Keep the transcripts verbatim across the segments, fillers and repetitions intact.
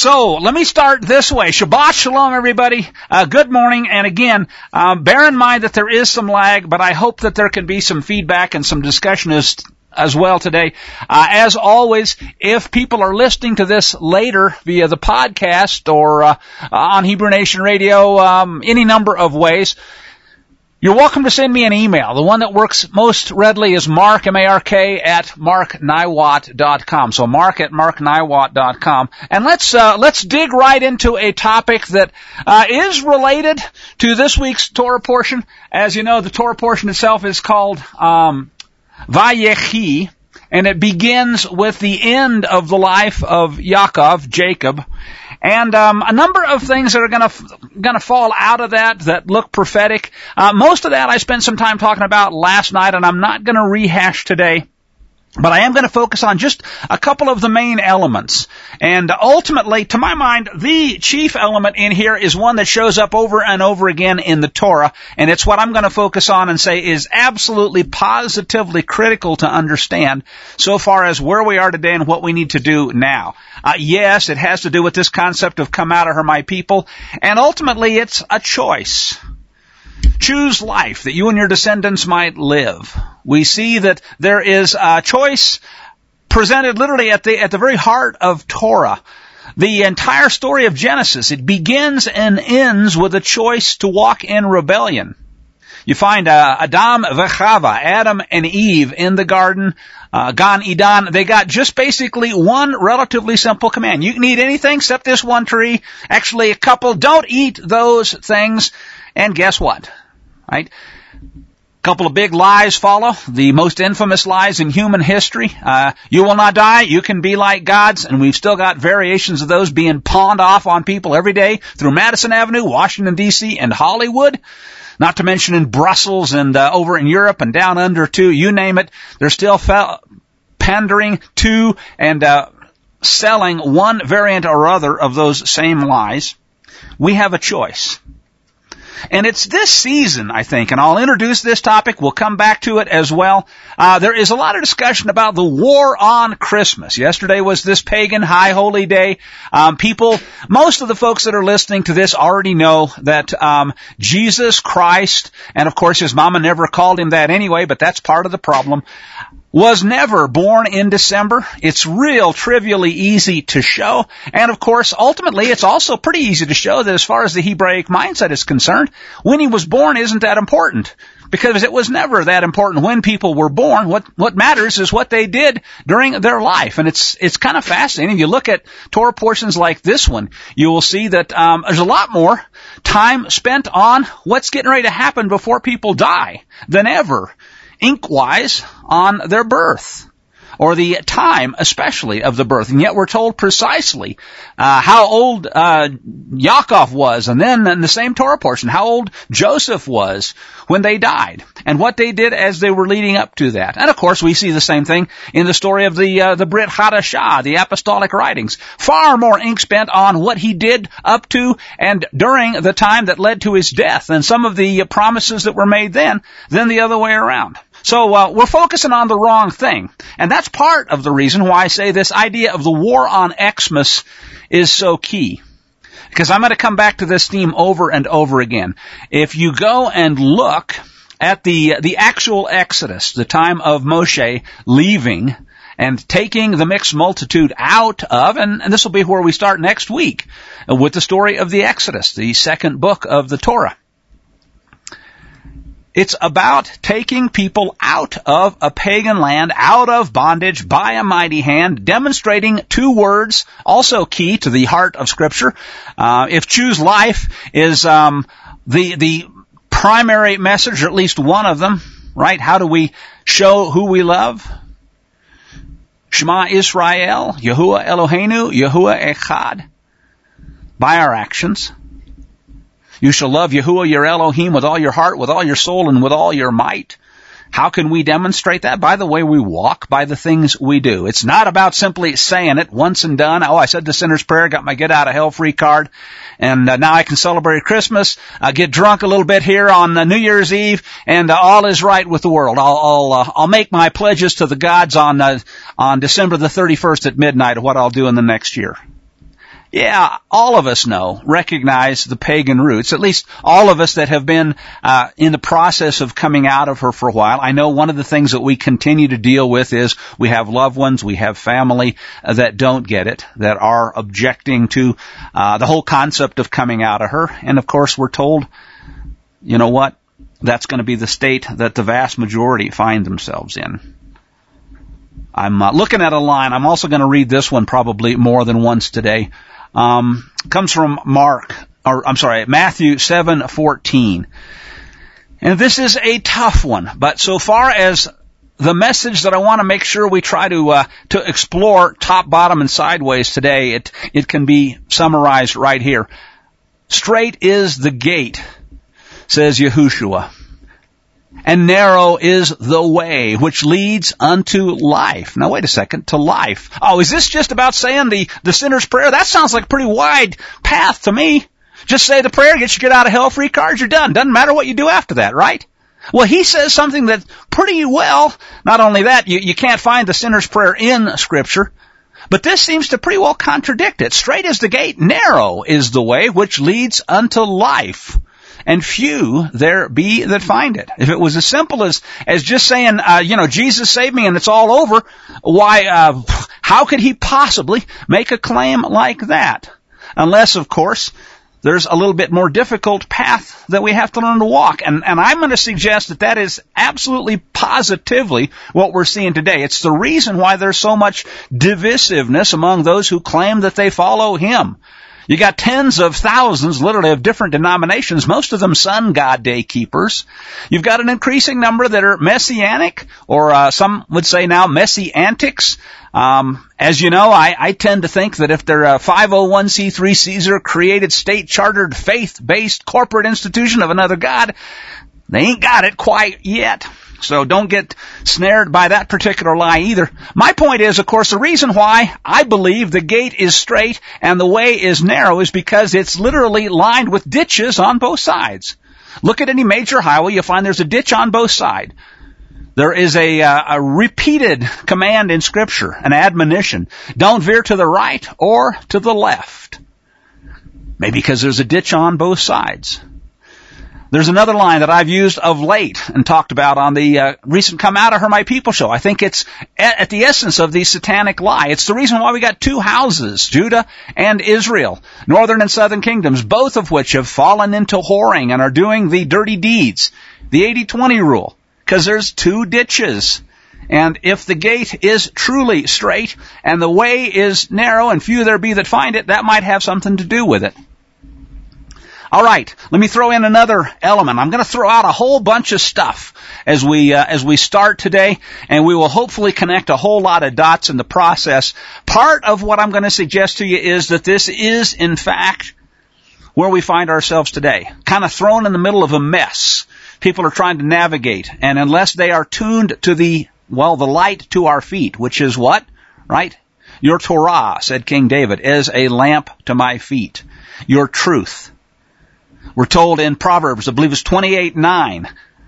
So, let me start this way. Shabbat Shalom, everybody. Uh, good morning. And again, um, bear in mind that there is some lag, but I hope that there can be some feedback and some discussion as, as well today. Uh, as always, if people are listening to this later via the podcast or uh, on Hebrew Nation Radio, um, any number of ways, you're welcome to send me an email. The one that works most readily is mark, M A R K, at mark niwat dot com. So mark at mark niwat dot com. And let's, uh, let's dig right into a topic that, uh, is related to this week's Torah portion. As you know, the Torah portion itself is called, um, Vayechi, and it begins with the end of the life of Yaakov, Jacob. And um, a number of things that are going to going to fall out of that that look prophetic. Uh, most of that I spent some time talking about last night, and I'm not going to rehash today. But I am going to focus on just a couple of the main elements. And ultimately, to my mind, the chief element in here is one that shows up over and over again in the Torah. And it's what I'm going to focus on and say is absolutely positively critical to understand so far as where we are today and what we need to do now. Uh, yes, it has to do with this concept of come out of her, my people. And ultimately, it's a choice. Choose life that you and your descendants might live. We see that there is a choice presented literally at the at the very heart of Torah. The entire story of Genesis, it begins and ends with a choice to walk in rebellion. You find uh, Adam v'Chava, Adam and Eve in the garden, uh, Gan Eden. They got just basically one relatively simple command. You can eat anything except this one tree. Actually, a couple, don't eat those things. And guess what? Right? A couple of big lies follow, the most infamous lies in human history. Uh, you will not die, you can be like gods, and we've still got variations of those being pawned off on people every day through Madison Avenue, Washington, D C, and Hollywood. Not to mention in Brussels and uh, over in Europe and down under too, you name it. They're still fe- pandering to and uh, selling one variant or other of those same lies. We have a choice. And it's this season, I think, and I'll introduce this topic. We'll come back to it as well. Uh, there is a lot of discussion about the war on Christmas. Yesterday was this pagan high holy day. Um, people, most of the folks that are listening to this already know that um, Jesus Christ, and of course his mama never called him that anyway, but that's part of the problem, was never born in December. It's real trivially easy to show. And of course, ultimately, it's also pretty easy to show that as far as the Hebraic mindset is concerned, when he was born isn't that important. Because it was never that important when people were born. What, what matters is what they did during their life. And it's, it's kind of fascinating. You look at Torah portions like this one, you will see that, um, there's a lot more time spent on what's getting ready to happen before people die than ever. Ink-wise on their birth, or the time especially of the birth. And yet we're told precisely uh, how old uh, Yaakov was, and then in the same Torah portion, how old Joseph was when they died, and what they did as they were leading up to that. And of course we see the same thing in the story of the uh, the Brit Hadashah, the apostolic writings. Far more ink spent on what he did up to and during the time that led to his death, and some of the promises that were made then, than the other way around. So uh, we're focusing on the wrong thing. And that's part of the reason why I say this idea of the war on Xmas is so key. Because I'm going to come back to this theme over and over again. If you go and look at the the actual Exodus, the time of Moshe leaving and taking the mixed multitude out of, and, and this will be where we start next week, with the story of the Exodus, the second book of the Torah. It's about taking people out of a pagan land, out of bondage by a mighty hand, demonstrating two words, also key to the heart of Scripture. Uh, if choose life is um, the the primary message, or at least one of them, right? How do we show who we love? Shema Israel, Yahuwah Eloheinu, Yahuwah Echad. By our actions. You shall love Yahuwah your Elohim with all your heart, with all your soul, and with all your might. How can we demonstrate that? By the way we walk, by the things we do. It's not about simply saying it once and done. Oh, I said the sinner's prayer, got my get out of hell free card, and uh, now I can celebrate Christmas, uh, get drunk a little bit here on uh, New Year's Eve, and uh, all is right with the world. I'll I'll, uh, I'll make my pledges to the gods on uh, on December the thirty-first at midnight of what I'll do in the next year. Yeah, all of us know, recognize the pagan roots, at least all of us that have been uh in the process of coming out of her for a while. I know one of the things that we continue to deal with is we have loved ones, we have family uh, that don't get it, that are objecting to uh the whole concept of coming out of her. And of course we're told, you know what, that's going to be the state that the vast majority find themselves in. I'm uh, looking at a line. I'm also going to read this one probably more than once today. Um, comes from Mark, or I'm sorry, Matthew seven fourteen. And this is a tough one, but so far as the message that I want to make sure we try to uh, to explore top, bottom, and sideways today, it it can be summarized right here. Straight is the gate, says Yahushua, and narrow is the way which leads unto life. Now wait a second, to life. Oh, is this just about saying the, the sinner's prayer? That sounds like a pretty wide path to me. Just say the prayer, gets you get out of hell free cards, you're done. Doesn't matter what you do after that, right? Well, he says something that pretty well, not only that, you, you can't find the sinner's prayer in Scripture, but this seems to pretty well contradict it. Straight is the gate, narrow is the way which leads unto life, and few there be that find it. If it was as simple as, as just saying, uh, you know, Jesus saved me and it's all over, why, uh, how could he possibly make a claim like that? Unless, of course, there's a little bit more difficult path that we have to learn to walk. And, and I'm going to suggest that that is absolutely positively what we're seeing today. It's the reason why there's so much divisiveness among those who claim that they follow him. You got tens of thousands, literally, of different denominations, most of them sun god day keepers. You've got an increasing number that are messianic, or uh, some would say now messiantics. Um, as you know, I, I tend to think that if they're a five oh one c three Caesar-created, state-chartered, faith-based corporate institution of another god, they ain't got it quite yet. So don't get snared by that particular lie either. My point is, of course, the reason why I believe the gate is straight and the way is narrow is because it's literally lined with ditches on both sides. Look at any major highway, you'll find there's a ditch on both sides. There is a, uh, a repeated command in Scripture, an admonition. Don't veer to the right or to the left. Maybe because there's a ditch on both sides. There's another line that I've used of late and talked about on the uh, recent Come Out of Her My People show. I think it's at, at the essence of the satanic lie. It's the reason why we got two houses, Judah and Israel, northern and southern kingdoms, both of which have fallen into whoring and are doing the dirty deeds, the eighty twenty rule, because there's two ditches. And if the gate is truly straight and the way is narrow and few there be that find it, that might have something to do with it. All right, let me throw in another element. I'm going to throw out a whole bunch of stuff as we uh, as we start today, and we will hopefully connect a whole lot of dots in the process. Part of what I'm going to suggest to you is that this is, in fact, where we find ourselves today, kind of thrown in the middle of a mess. People are trying to navigate, and unless they are tuned to the, well, the light to our feet, which is what? Right? Your Torah, said King David, is a lamp to my feet. Your truth. We're told in Proverbs, I believe it's twenty-eight nine,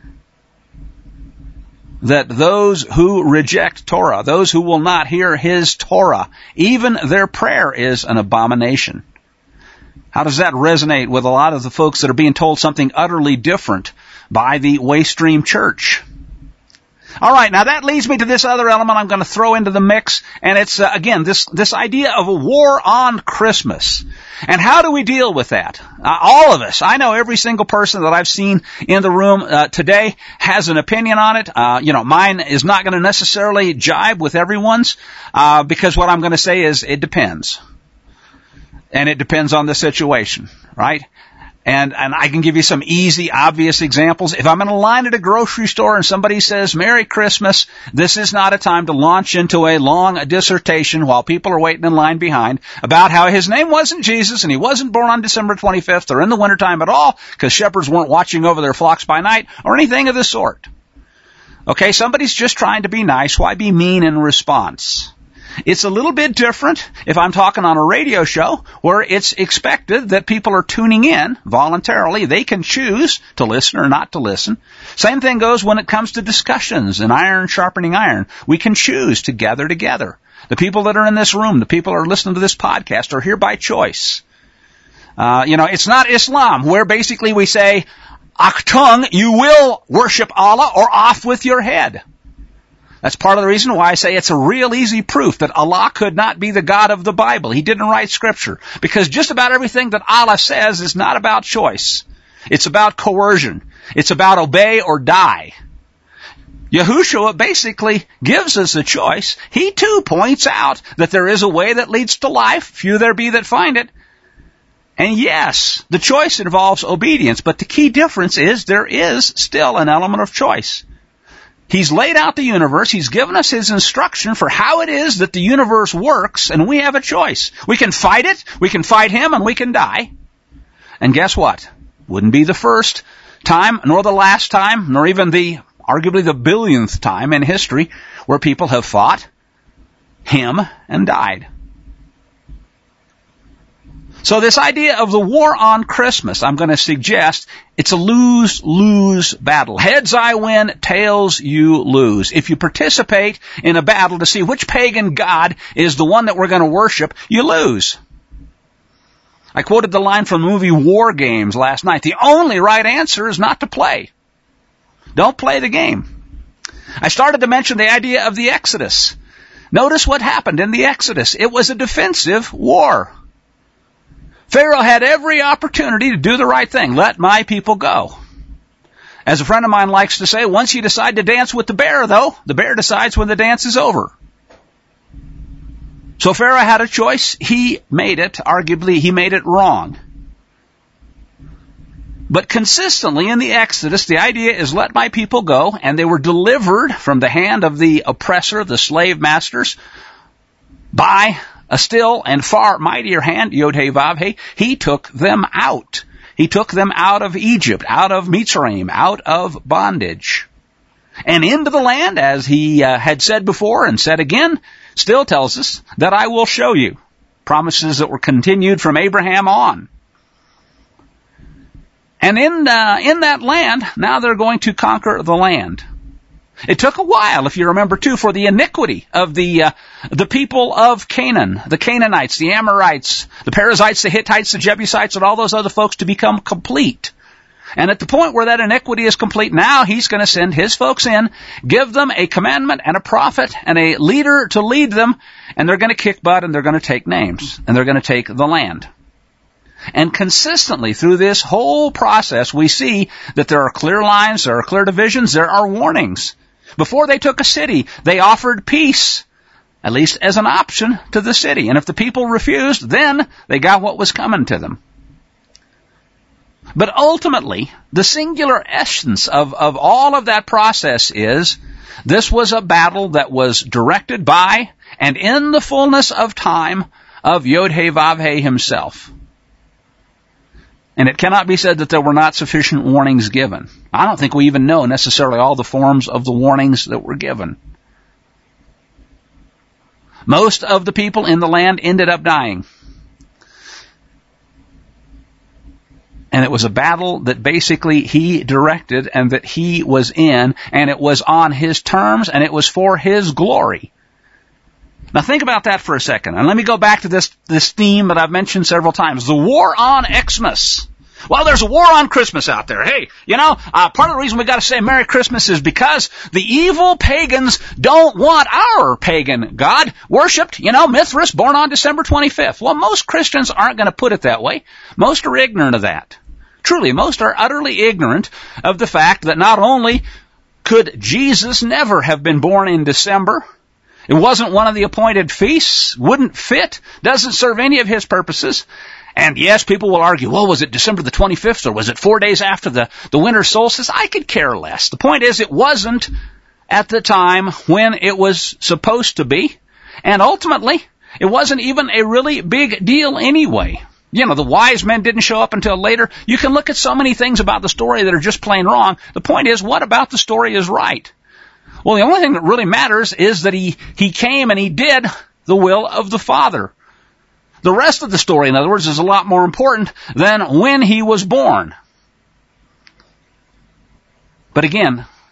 that those who reject Torah, those who will not hear his Torah, even their prayer is an abomination. How does that resonate with a lot of the folks that are being told something utterly different by the Waystream Church? All right, now that leads me to this other element I'm going to throw into the mix, and it's, uh, again, this this idea of a war on Christmas. And how do we deal with that? Uh, all of us. I know every single person that I've seen in the room uh, today has an opinion on it. Uh, you know, mine is not going to necessarily jibe with everyone's, uh, because what I'm going to say is it depends. And it depends on the situation, right? And, and I can give you some easy, obvious examples. If I'm in a line at a grocery store and somebody says, Merry Christmas, this is not a time to launch into a long dissertation while people are waiting in line behind about how his name wasn't Jesus and he wasn't born on December twenty-fifth or in the wintertime at all because shepherds weren't watching over their flocks by night or anything of the sort. Okay, somebody's just trying to be nice. Why be mean in response? It's a little bit different if I'm talking on a radio show where it's expected that people are tuning in voluntarily. They can choose to listen or not to listen. Same thing goes when it comes to discussions and iron sharpening iron. We can choose to gather together. The people that are in this room, the people that are listening to this podcast are here by choice. Uh, you know, it's not Islam where basically we say, Achtung, you will worship Allah or off with your head. That's part of the reason why I say it's a real easy proof that Allah could not be the God of the Bible. He didn't write Scripture. Because just about everything that Allah says is not about choice. It's about coercion. It's about obey or die. Yahushua basically gives us a choice. He too points out that there is a way that leads to life. Few there be that find it. And yes, the choice involves obedience, but the key difference is there is still an element of choice. He's laid out the universe. He's given us his instruction for how it is that the universe works, and we have a choice. We can fight it, we can fight him, and we can die. And guess what? Wouldn't be the first time, nor the last time, nor even the, arguably the billionth time in history where people have fought him and died. So this idea of the war on Christmas, I'm going to suggest it's a lose-lose battle. Heads I win, tails you lose. If you participate in a battle to see which pagan god is the one that we're going to worship, you lose. I quoted the line from the movie War Games last night. The only right answer is not to play. Don't play the game. I started to mention the idea of the Exodus. Notice what happened in the Exodus. It was a defensive war. Pharaoh had every opportunity to do the right thing. Let my people go. As a friend of mine likes to say, once you decide to dance with the bear, though, the bear decides when the dance is over. So Pharaoh had a choice. He made it. Arguably, he made it wrong. But consistently in the Exodus, the idea is let my people go, and they were delivered from the hand of the oppressor, the slave masters, by a still and far mightier hand, Yod-Heh-Vav-Heh. He took them out. He took them out of Egypt, out of Mitzrayim, out of bondage. And into the land, as he uh, had said before and said again, still tells us that I will show you. Promises that were continued from Abraham on. And in uh, in that land, now they're going to conquer the land. It took a while, if you remember too, for the iniquity of the uh, the people of Canaan, the Canaanites, the Amorites, the Perizzites, the Hittites, the Jebusites, and all those other folks to become complete. And at the point where that iniquity is complete, now he's going to send his folks in, give them a commandment and a prophet and a leader to lead them, and they're going to kick butt and they're going to take names, and they're going to take the land. And consistently through this whole process, we see that there are clear lines, there are clear divisions, there are warnings. Before they took a city, they offered peace, at least as an option, to the city. And if the people refused, then they got what was coming to them. But ultimately, the singular essence of, of all of that process is this was a battle that was directed by and in the fullness of time of Yod-Heh-Vav-Heh himself. And it cannot be said that there were not sufficient warnings given. I don't think we even know necessarily all the forms of the warnings that were given. Most of the people in the land ended up dying. And it was a battle that basically he directed and that he was in, and it was on his terms, and it was for his glory. Now think about that for a second, and let me go back to this, this theme that I've mentioned several times, the war on Xmas. Well, there's a war on Christmas out there. Hey, you know, uh, part of the reason we got to say Merry Christmas is because the evil pagans don't want our pagan god worshipped, you know, Mithras, born on December twenty-fifth. Well, most Christians aren't going to put it that way. Most are ignorant of that. Truly, most are utterly ignorant of the fact that not only could Jesus never have been born in December, it wasn't one of the appointed feasts, wouldn't fit, doesn't serve any of his purposes. And yes, people will argue, well, was it December the twenty-fifth or was it four days after the, the winter solstice? I could care less. The point is, it wasn't at the time when it was supposed to be. And ultimately, it wasn't even a really big deal anyway. You know, the wise men didn't show up until later. You can look at so many things about the story that are just plain wrong. The point is, what about the story is right? Well, the only thing that really matters is that he, he came and he did the will of the Father. The rest of the story, in other words, is a lot more important than when he was born. But again,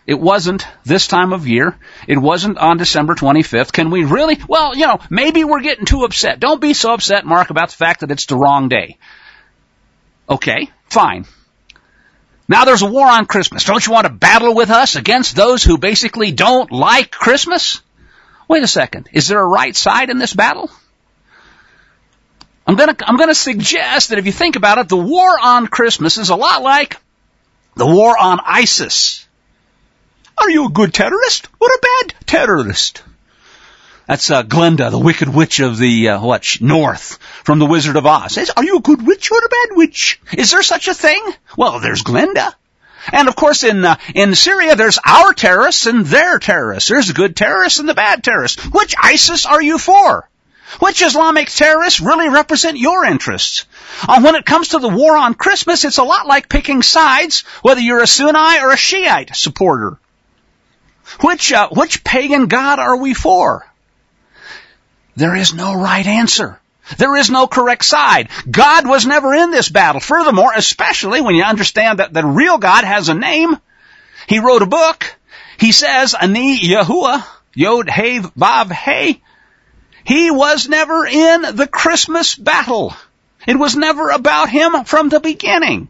It wasn't this time of year. It wasn't on December twenty-fifth. Can we really? Well, you know, maybe we're getting too upset. Don't be so upset, Mark, about the fact that it's the wrong day. Okay, fine. Now there's a war on Christmas. Don't you want to battle with us against those who basically don't like Christmas? Wait a second. Is there a right side in this battle? I'm gonna, I'm gonna suggest that if you think about it, the war on Christmas is a lot like the war on ISIS. Are you a good terrorist or a bad terrorist? That's uh, Glinda, the wicked witch of the, uh, what, north, from the Wizard of Oz. Says, are you a good witch or a bad witch? Is there such a thing? Well, there's Glinda. And of course in, uh, in Syria, there's our terrorists and their terrorists. There's the good terrorists and the bad terrorists. Which ISIS are you for? Which Islamic terrorists really represent your interests? Uh, when it comes to the war on Christmas, it's a lot like picking sides, whether you're a Sunni or a Shiite supporter. Which, uh, which pagan god are we for? There is no right answer. There is no correct side. God was never in this battle. Furthermore, especially when you understand that the real God has a name, He wrote a book. He says, Ani Yahuwah, Yod Hey Vav Hey. He was never in the Christmas battle. It was never about Him from the beginning.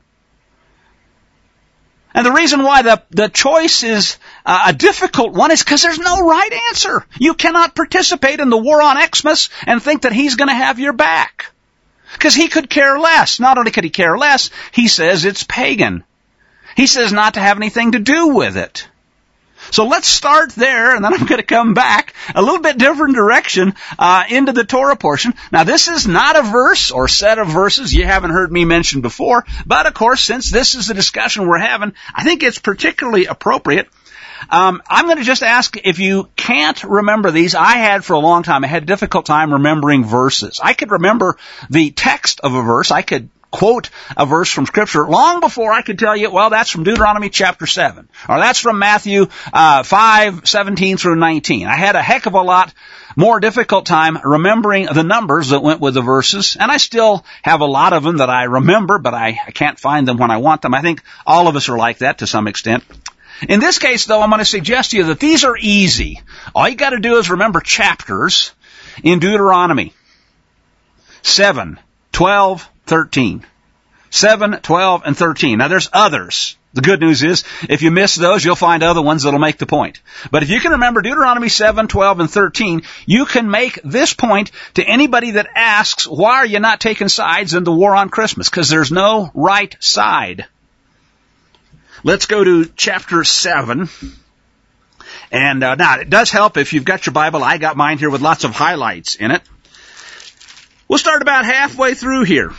And the reason why the, the choice is uh, a difficult one is because there's no right answer. You cannot participate in the war on Xmas and think that He's going to have your back. Because He could care less. Not only could He care less, He says it's pagan. He says not to have anything to do with it. So let's start there, and then I'm going to come back a little bit different direction uh, into the Torah portion. Now, this is not a verse or set of verses you haven't heard me mention before, but of course, since this is the discussion we're having, I think it's particularly appropriate. Um, I'm going to just ask if you can't remember these. I had for a long time. I had a difficult time remembering verses. I could remember the text of a verse. I could quote a verse from Scripture long before I could tell you, well, that's from Deuteronomy chapter seven, or that's from Matthew uh, five, seventeen through nineteen. I had a heck of a lot more difficult time remembering the numbers that went with the verses, and I still have a lot of them that I remember, but I, I can't find them when I want them. I think all of us are like that to some extent. In this case, though, I'm going to suggest to you that these are easy. All you got to do is remember chapters in Deuteronomy. seven, twelve, thirteen. seven, twelve, and thirteen. Now, there's others. The good news is, if you miss those, you'll find other ones that'll make the point. But if you can remember Deuteronomy seven, twelve, and thirteen, you can make this point to anybody that asks, why are you not taking sides in the war on Christmas? Because there's no right side. Let's go to chapter seven. And uh, now, it does help if you've got your Bible. I got mine here with lots of highlights in it. We'll start about halfway through here.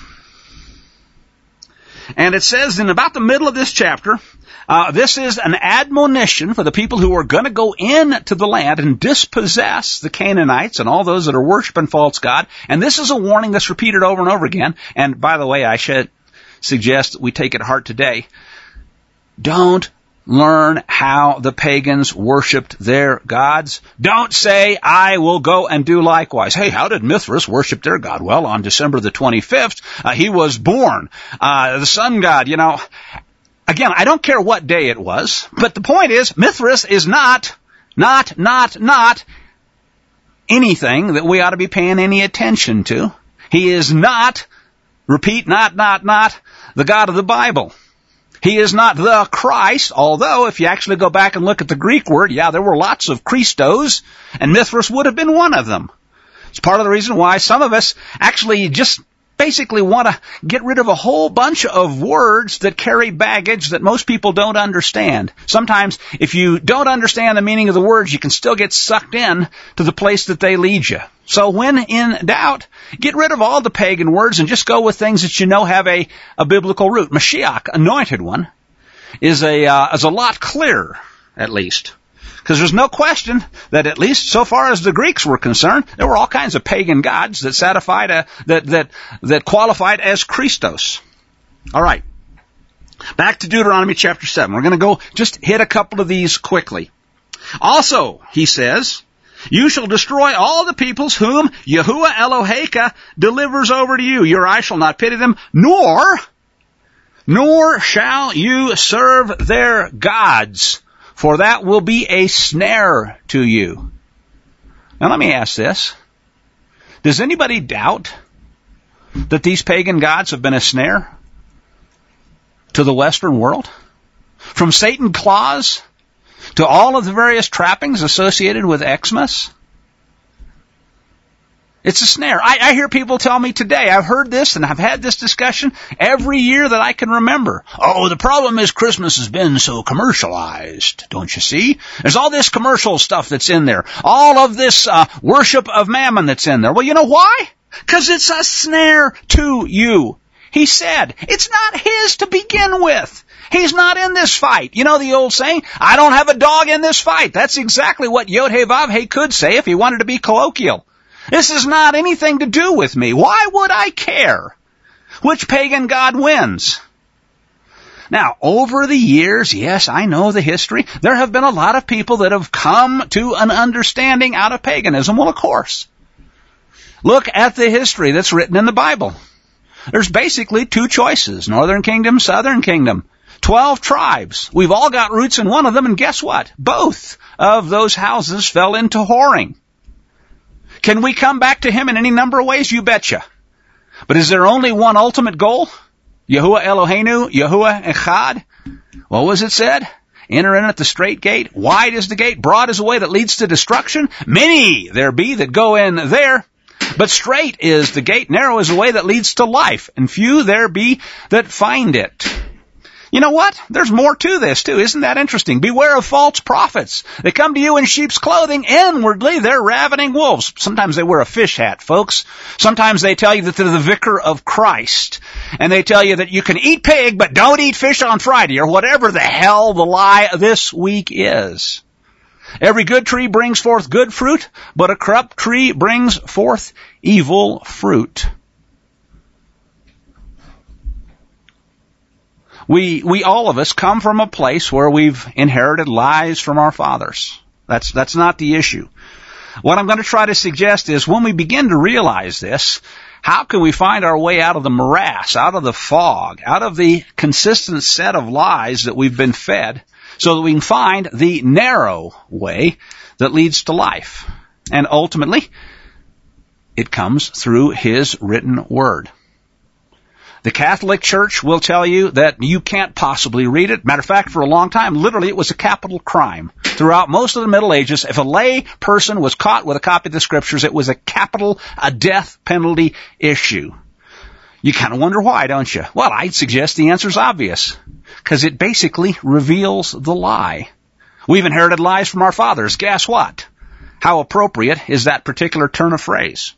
And it says in about the middle of this chapter, uh, this is an admonition for the people who are going to go into the land and dispossess the Canaanites and all those that are worshiping false god. And this is a warning that's repeated over and over again. And by the way, I should suggest that we take it to heart today. Don't learn how the pagans worshipped their gods. Don't say, I will go and do likewise. Hey, how did Mithras worship their god? Well, on December the twenty-fifth, uh, he was born. Uh, the sun god, you know. Again, I don't care what day it was, but the point is, Mithras is not, not, not, not anything that we ought to be paying any attention to. He is not, repeat, not, not, not the God of the Bible. He is not the Christ, although if you actually go back and look at the Greek word, yeah, there were lots of Christos, and Mithras would have been one of them. It's part of the reason why some of us actually just basically want to get rid of a whole bunch of words that carry baggage that most people don't understand. Sometimes, if you don't understand the meaning of the words, you can still get sucked in to the place that they lead you. So when in doubt, get rid of all the pagan words and just go with things that you know have a, a biblical root. Mashiach, anointed one, is a, uh, is a lot clearer, at least. Because there's no question that at least so far as the Greeks were concerned, there were all kinds of pagan gods that satisfied a, that, that, that qualified as Christos. All right. Back to Deuteronomy chapter seven. We're going to go just hit a couple of these quickly. Also, he says, you shall destroy all the peoples whom Yahuwah Eloheka delivers over to you. Your eye shall not pity them, nor, nor shall you serve their gods, for that will be a snare to you. Now let me ask this. Does anybody doubt that these pagan gods have been a snare to the Western world? From Satan's claws to all of the various trappings associated with Xmas? It's a snare. I, I hear people tell me today, I've heard this and I've had this discussion every year that I can remember. Oh, the problem is Christmas has been so commercialized, don't you see? There's all this commercial stuff that's in there. All of this uh, worship of mammon that's in there. Well, you know why? Because it's a snare to you. He said, it's not his to begin with. He's not in this fight. You know the old saying, I don't have a dog in this fight. That's exactly what Yod-Heh-Vav-Heh could say if he wanted to be colloquial. This is not anything to do with me. Why would I care which pagan god wins? Now, over the years, yes, I know the history, there have been a lot of people that have come to an understanding out of paganism. Well, of course. Look at the history that's written in the Bible. There's basically two choices, Northern Kingdom, Southern Kingdom. Twelve tribes. We've all got roots in one of them, and guess what? Both of those houses fell into whoring. Can we come back to him in any number of ways? You betcha. But is there only one ultimate goal? Yahuwah Eloheinu, Yahuwah Echad. What was it said? Enter in at the straight gate. Wide is the gate. Broad is the way that leads to destruction. Many there be that go in there. But straight is the gate. Narrow is the way that leads to life. And few there be that find it. You know what? There's more to this, too. Isn't that interesting? Beware of false prophets. They come to you in sheep's clothing. Inwardly, they're ravening wolves. Sometimes they wear a fish hat, folks. Sometimes they tell you that they're the vicar of Christ. And they tell you that you can eat pig, but don't eat fish on Friday, or whatever the hell the lie this week is. Every good tree brings forth good fruit, but a corrupt tree brings forth evil fruit. We, we all of us come from a place where we've inherited lies from our fathers. That's, that's not the issue. What I'm going to try to suggest is when we begin to realize this, how can we find our way out of the morass, out of the fog, out of the consistent set of lies that we've been fed, so that we can find the narrow way that leads to life? And ultimately, it comes through His written Word. The Catholic Church will tell you that you can't possibly read it. Matter of fact, for a long time, literally it was a capital crime. Throughout most of the Middle Ages, if a lay person was caught with a copy of the Scriptures, it was a capital, a death penalty issue. You kind of wonder why, don't you? Well, I'd suggest the answer's obvious. Because it basically reveals the lie. We've inherited lies from our fathers. Guess what? How appropriate is that particular turn of phrase?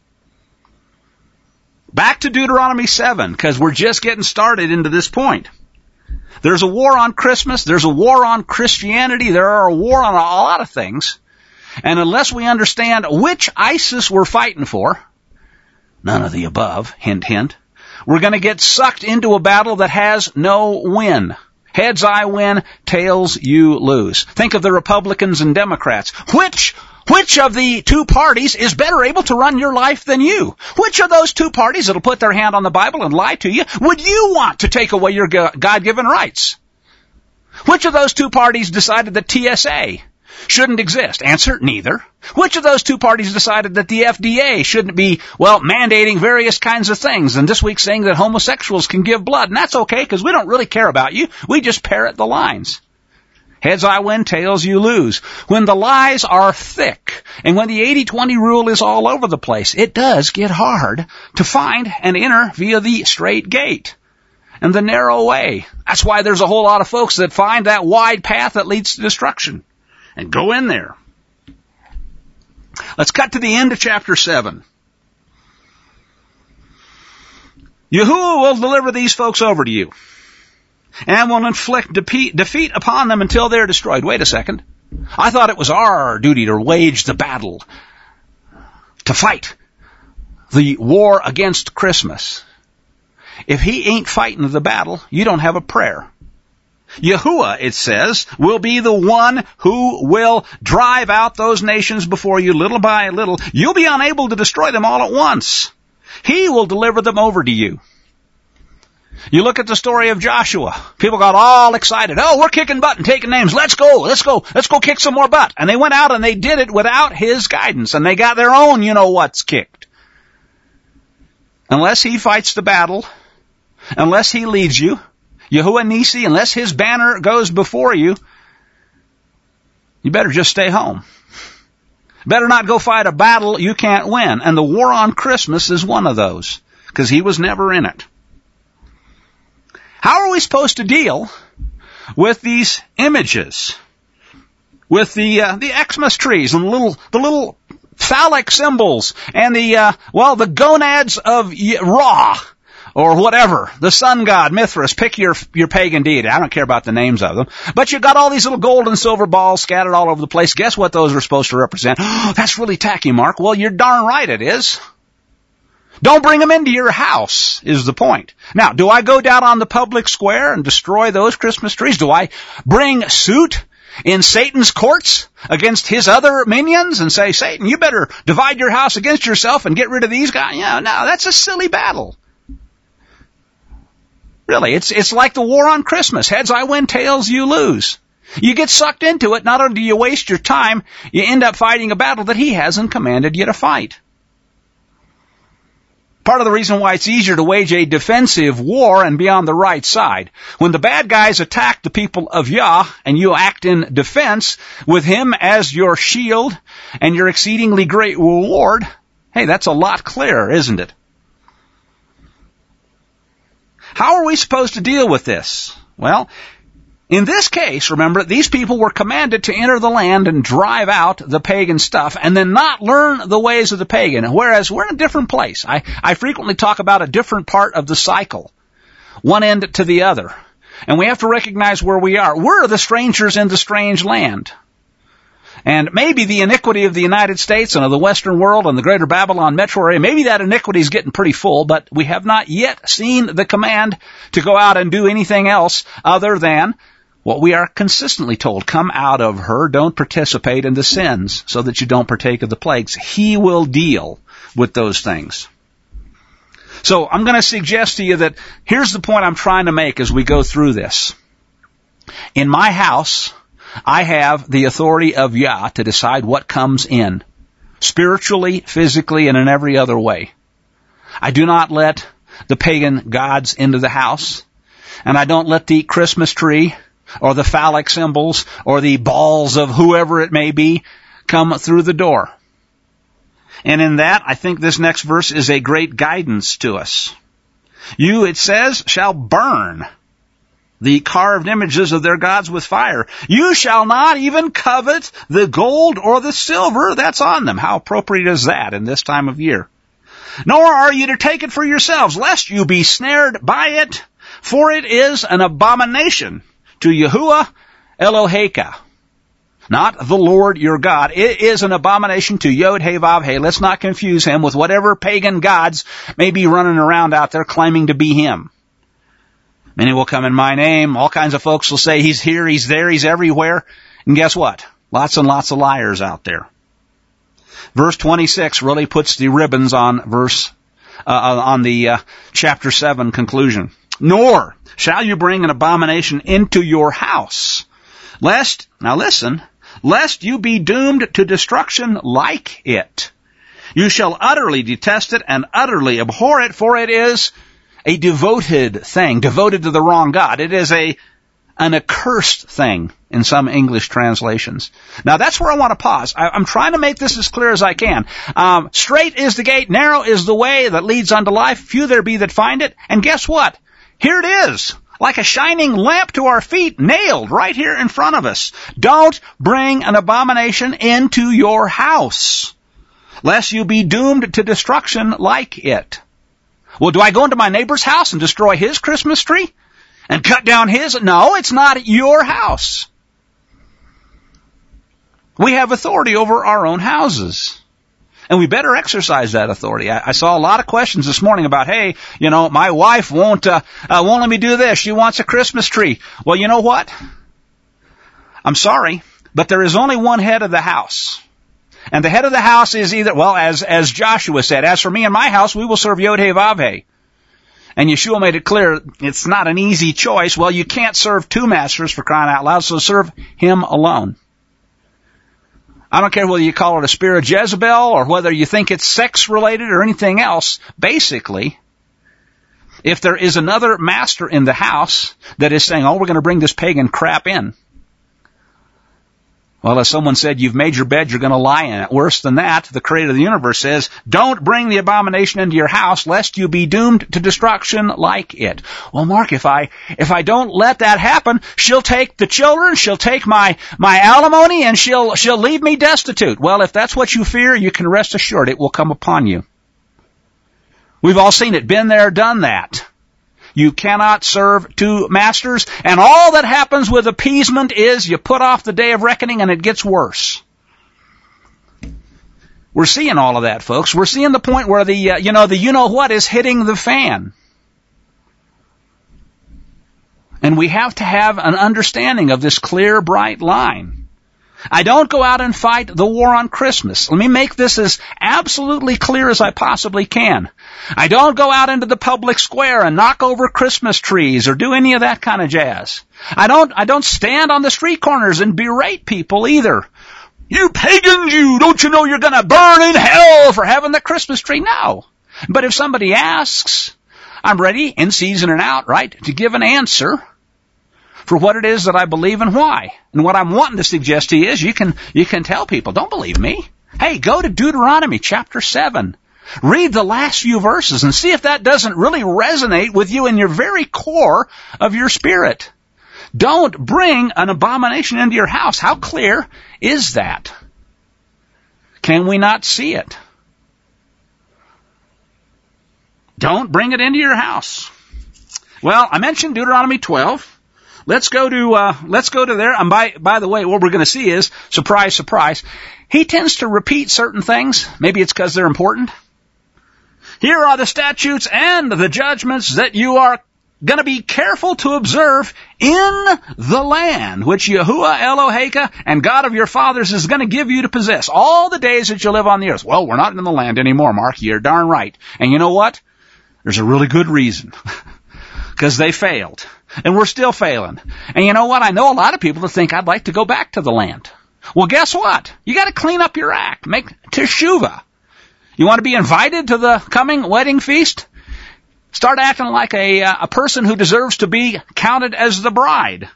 Back to Deuteronomy seven, because we're just getting started into this point. There's a war on Christmas. There's a war on Christianity. There are a war on a lot of things. And unless we understand which ISIS we're fighting for, none of the above, hint, hint, we're going to get sucked into a battle that has no win. Heads I win, tails you lose. Think of the Republicans and Democrats. Which Which of the two parties is better able to run your life than you? Which of those two parties that'll put their hand on the Bible and lie to you would you want to take away your God-given rights? Which of those two parties decided that T S A shouldn't exist? Answer, neither. Which of those two parties decided that the F D A shouldn't be, well, mandating various kinds of things, and this week saying that homosexuals can give blood? And that's okay, because we don't really care about you. We just parrot the lines. Heads I win, tails you lose. When the lies are thick, and when the eighty twenty rule is all over the place, it does get hard to find and enter via the straight gate and the narrow way. That's why there's a whole lot of folks that find that wide path that leads to destruction and go in there. Let's cut to the end of chapter seven. Yahuwah will deliver these folks over to you, and will inflict defeat, defeat upon them until they're destroyed. Wait a second. I thought it was our duty to wage the battle, to fight the war against Christmas. If He ain't fighting the battle, you don't have a prayer. Yahuwah, it says, will be the one who will drive out those nations before you little by little. You'll be unable to destroy them all at once. He will deliver them over to you. You look at the story of Joshua. People got all excited. Oh, we're kicking butt and taking names. Let's go. Let's go. Let's go kick some more butt. And they went out and they did it without his guidance. And they got their own you-know-what's kicked. Unless he fights the battle, unless he leads you, Yahuwah Nisi, unless his banner goes before you, you better just stay home. Better not go fight a battle you can't win. And the war on Christmas is one of those, because he was never in it. How are we supposed to deal with these images, with the uh, the Xmas trees and the little the little phallic symbols and the uh, well the gonads of Ra or whatever, the sun god Mithras? Pick your your pagan deity. I don't care about the names of them, but you got all these little gold and silver balls scattered all over the place. Guess what those are supposed to represent? Oh, that's really tacky, Mark. Well, you're darn right it is. Don't bring them into your house, is the point. Now, do I go down on the public square and destroy those Christmas trees? Do I bring suit in Satan's courts against his other minions and say, Satan, you better divide your house against yourself and get rid of these guys? Yeah, no, that's a silly battle. Really, it's it's like the war on Christmas. Heads I win, tails you lose. You get sucked into it, not only do you waste your time, you end up fighting a battle that he hasn't commanded you to fight. Part of the reason why it's easier to wage a defensive war and be on the right side. When the bad guys attack the people of Yah and you act in defense with him as your shield and your exceedingly great reward, hey, that's a lot clearer, isn't it? How are we supposed to deal with this? Well, in this case, remember, these people were commanded to enter the land and drive out the pagan stuff and then not learn the ways of the pagan, whereas we're in a different place. I, I frequently talk about a different part of the cycle, one end to the other, and we have to recognize where we are. We're the strangers in the strange land. And maybe the iniquity of the United States and of the Western world and the greater Babylon metro area, maybe that iniquity is getting pretty full, but we have not yet seen the command to go out and do anything else other than what we are consistently told. Come out of her, don't participate in the sins, so that you don't partake of the plagues. He will deal with those things. So I'm going to suggest to you that here's the point I'm trying to make as we go through this. In my house, I have the authority of Yah to decide what comes in, spiritually, physically, and in every other way. I do not let the pagan gods into the house, and I don't let the Christmas tree or the phallic symbols or the balls of whoever it may be come through the door. And in that, I think this next verse is a great guidance to us. You, it says, shall burn the carved images of their gods with fire. You shall not even covet the gold or the silver that's on them. How appropriate is that in this time of year? Nor are you to take it for yourselves, lest you be snared by it, for it is an abomination to Yahuwah Eloheka, not the Lord your God. It is an abomination to Yod He Vav He. Let's not confuse him with whatever pagan gods may be running around out there claiming to be him. Many will come in my name. All kinds of folks will say he's here, he's there, he's everywhere. And guess what? Lots and lots of liars out there. Verse twenty-six really puts the ribbons on verse uh, on the uh, chapter seven conclusion. Nor shall you bring an abomination into your house, lest, now listen, lest you be doomed to destruction like it. You shall utterly detest it and utterly abhor it, for it is a devoted thing, devoted to the wrong God. It is a an accursed thing in some English translations. Now that's where I want to pause. I, I'm trying to make this as clear as I can. Um, straight is the gate, narrow is the way that leads unto life. Few there be that find it. And guess what? Here it is, like a shining lamp to our feet, nailed right here in front of us. Don't bring an abomination into your house, lest you be doomed to destruction like it. Well, do I go into my neighbor's house and destroy his Christmas tree and cut down his? No, it's not your house. We have authority over our own houses, and we better exercise that authority. I, I saw a lot of questions this morning about, hey, you know, my wife won't uh, uh, won't let me do this. She wants a Christmas tree. Well, you know what? I'm sorry, but there is only one head of the house. And the head of the house is either, well, as as Joshua said, as for me and my house, we will serve Yod He Vav He. And Yeshua made it clear it's not an easy choice. Well, you can't serve two masters, for crying out loud, so serve him alone. I don't care whether you call it a spirit of Jezebel or whether you think it's sex-related or anything else. Basically, if there is another master in the house that is saying, oh, we're going to bring this pagan crap in. Well, as someone said, you've made your bed, you're going to lie in it. Worse than that, the creator of the universe says, don't bring the abomination into your house, lest you be doomed to destruction like it. Well, Mark, if I, if I don't let that happen, she'll take the children, she'll take my, my alimony, and she'll, she'll leave me destitute. Well, if that's what you fear, you can rest assured it will come upon you. We've all seen it, been there, done that. You cannot serve two masters, and all that happens with appeasement is you put off the day of reckoning and it gets worse. We're seeing all of that, folks. We're seeing the point where the, uh, you know, the you-know-what is hitting the fan. And we have to have an understanding of this clear, bright line. I don't go out and fight the war on Christmas. Let me make this as absolutely clear as I possibly can. I don't go out into the public square and knock over Christmas trees or do any of that kind of jazz. I don't, I don't stand on the street corners and berate people either. You pagan Jew, don't you know you're going to burn in hell for having the Christmas tree? No. But if somebody asks, I'm ready, in season and out, right, to give an answer for what it is that I believe and why. And what I'm wanting to suggest to you is you can, you can tell people, don't believe me. Hey, go to Deuteronomy chapter seven. Read the last few verses and see if that doesn't really resonate with you in your very core of your spirit. Don't bring an abomination into your house. How clear is that? Can we not see it? Don't bring it into your house. Well, I mentioned Deuteronomy twelve. Let's go to, uh, let's go to there. And by, by the way, what we're going to see is, surprise, surprise, he tends to repeat certain things. Maybe it's because they're important. Here are the statutes and the judgments that you are going to be careful to observe in the land, which Yahuwah Eloheka and God of your fathers is going to give you to possess all the days that you live on the earth. Well, we're not in the land anymore, Mark. You're darn right. And you know what? There's a really good reason. Because they failed. And we're still failing. And you know what? I know a lot of people that think I'd like to go back to the land. Well, guess what? You got to clean up your act. Make teshuvah. You want to be invited to the coming wedding feast? Start acting like a, uh, a person who deserves to be counted as the bride.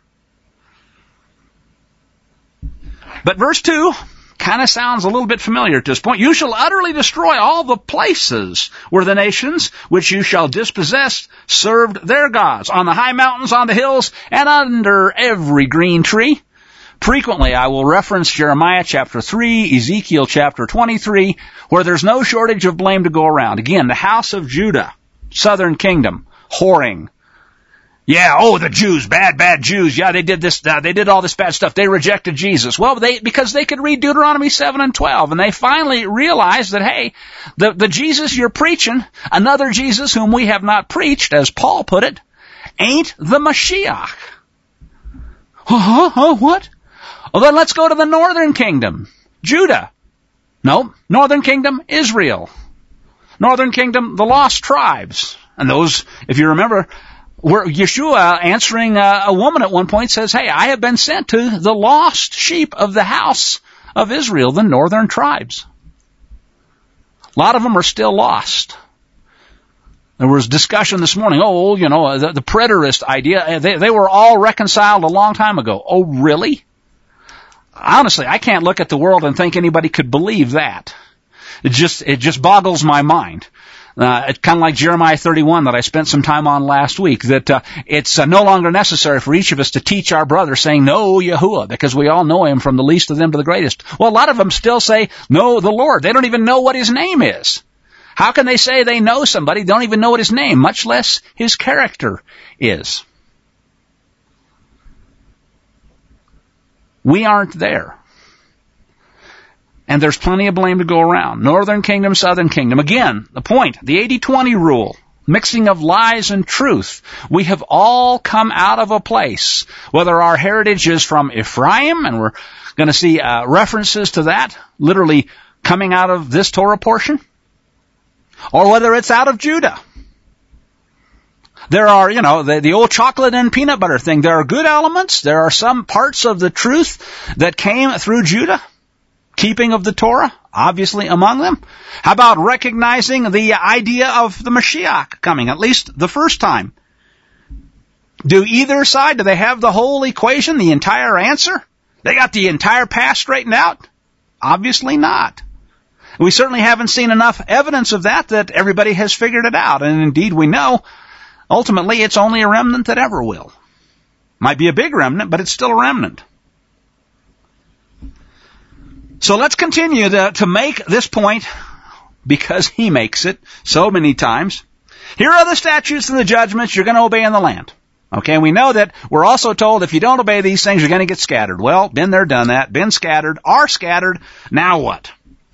But verse two kind of sounds a little bit familiar at this point. You shall utterly destroy all the places where the nations which you shall dispossess served their gods, on the high mountains, on the hills, and under every green tree. Frequently, I will reference Jeremiah chapter three, Ezekiel chapter twenty-three, where there's no shortage of blame to go around. Again, the house of Judah, southern kingdom, whoring. Yeah, oh, the Jews, bad, bad Jews. Yeah, they did this, uh, they did all this bad stuff. They rejected Jesus. Well, they, because they could read Deuteronomy seven and twelve, and they finally realized that, hey, the, the Jesus you're preaching, another Jesus whom we have not preached, as Paul put it, ain't the Mashiach. Huh, huh, what? Well, then let's go to the northern kingdom, Judah. No, northern kingdom, Israel. Northern kingdom, the lost tribes. And those, if you remember, where Yeshua, answering a, a woman at one point, says, hey, I have been sent to the lost sheep of the house of Israel, the northern tribes. A lot of them are still lost. There was discussion this morning, oh, you know, the, the preterist idea, they, they were all reconciled a long time ago. Oh, really? Honestly, I can't look at the world and think anybody could believe that. It just, it just boggles my mind. Uh, it's kind of like Jeremiah thirty-one that I spent some time on last week, that uh, it's uh, no longer necessary for each of us to teach our brother saying, no, Yahuwah, because we all know him from the least of them to the greatest. Well, a lot of them still say, no, the Lord. They don't even know what his name is. How can they say they know somebody? They don't even know what his name, much less his character is. We aren't there. And there's plenty of blame to go around. Northern kingdom, southern kingdom. Again, the point, the eighty twenty rule, mixing of lies and truth. We have all come out of a place, whether our heritage is from Ephraim, and we're going to see uh, references to that, literally coming out of this Torah portion, or whether it's out of Judah. There are, you know, the, the old chocolate and peanut butter thing. There are good elements. There are some parts of the truth that came through Judah. Keeping of the Torah, obviously among them. How about recognizing the idea of the Mashiach coming, at least the first time? Do either side, do they have the whole equation, the entire answer? They got the entire path straightened out? Obviously not. We certainly haven't seen enough evidence of that that everybody has figured it out. And indeed we know, ultimately, it's only a remnant that ever will. Might be a big remnant, but it's still a remnant. So let's continue to, to make this point, because he makes it so many times. Here are the statutes and the judgments you're going to obey in the land. Okay, we know that we're also told if you don't obey these things, you're going to get scattered. Well, been there, done that, been scattered, are scattered, now what?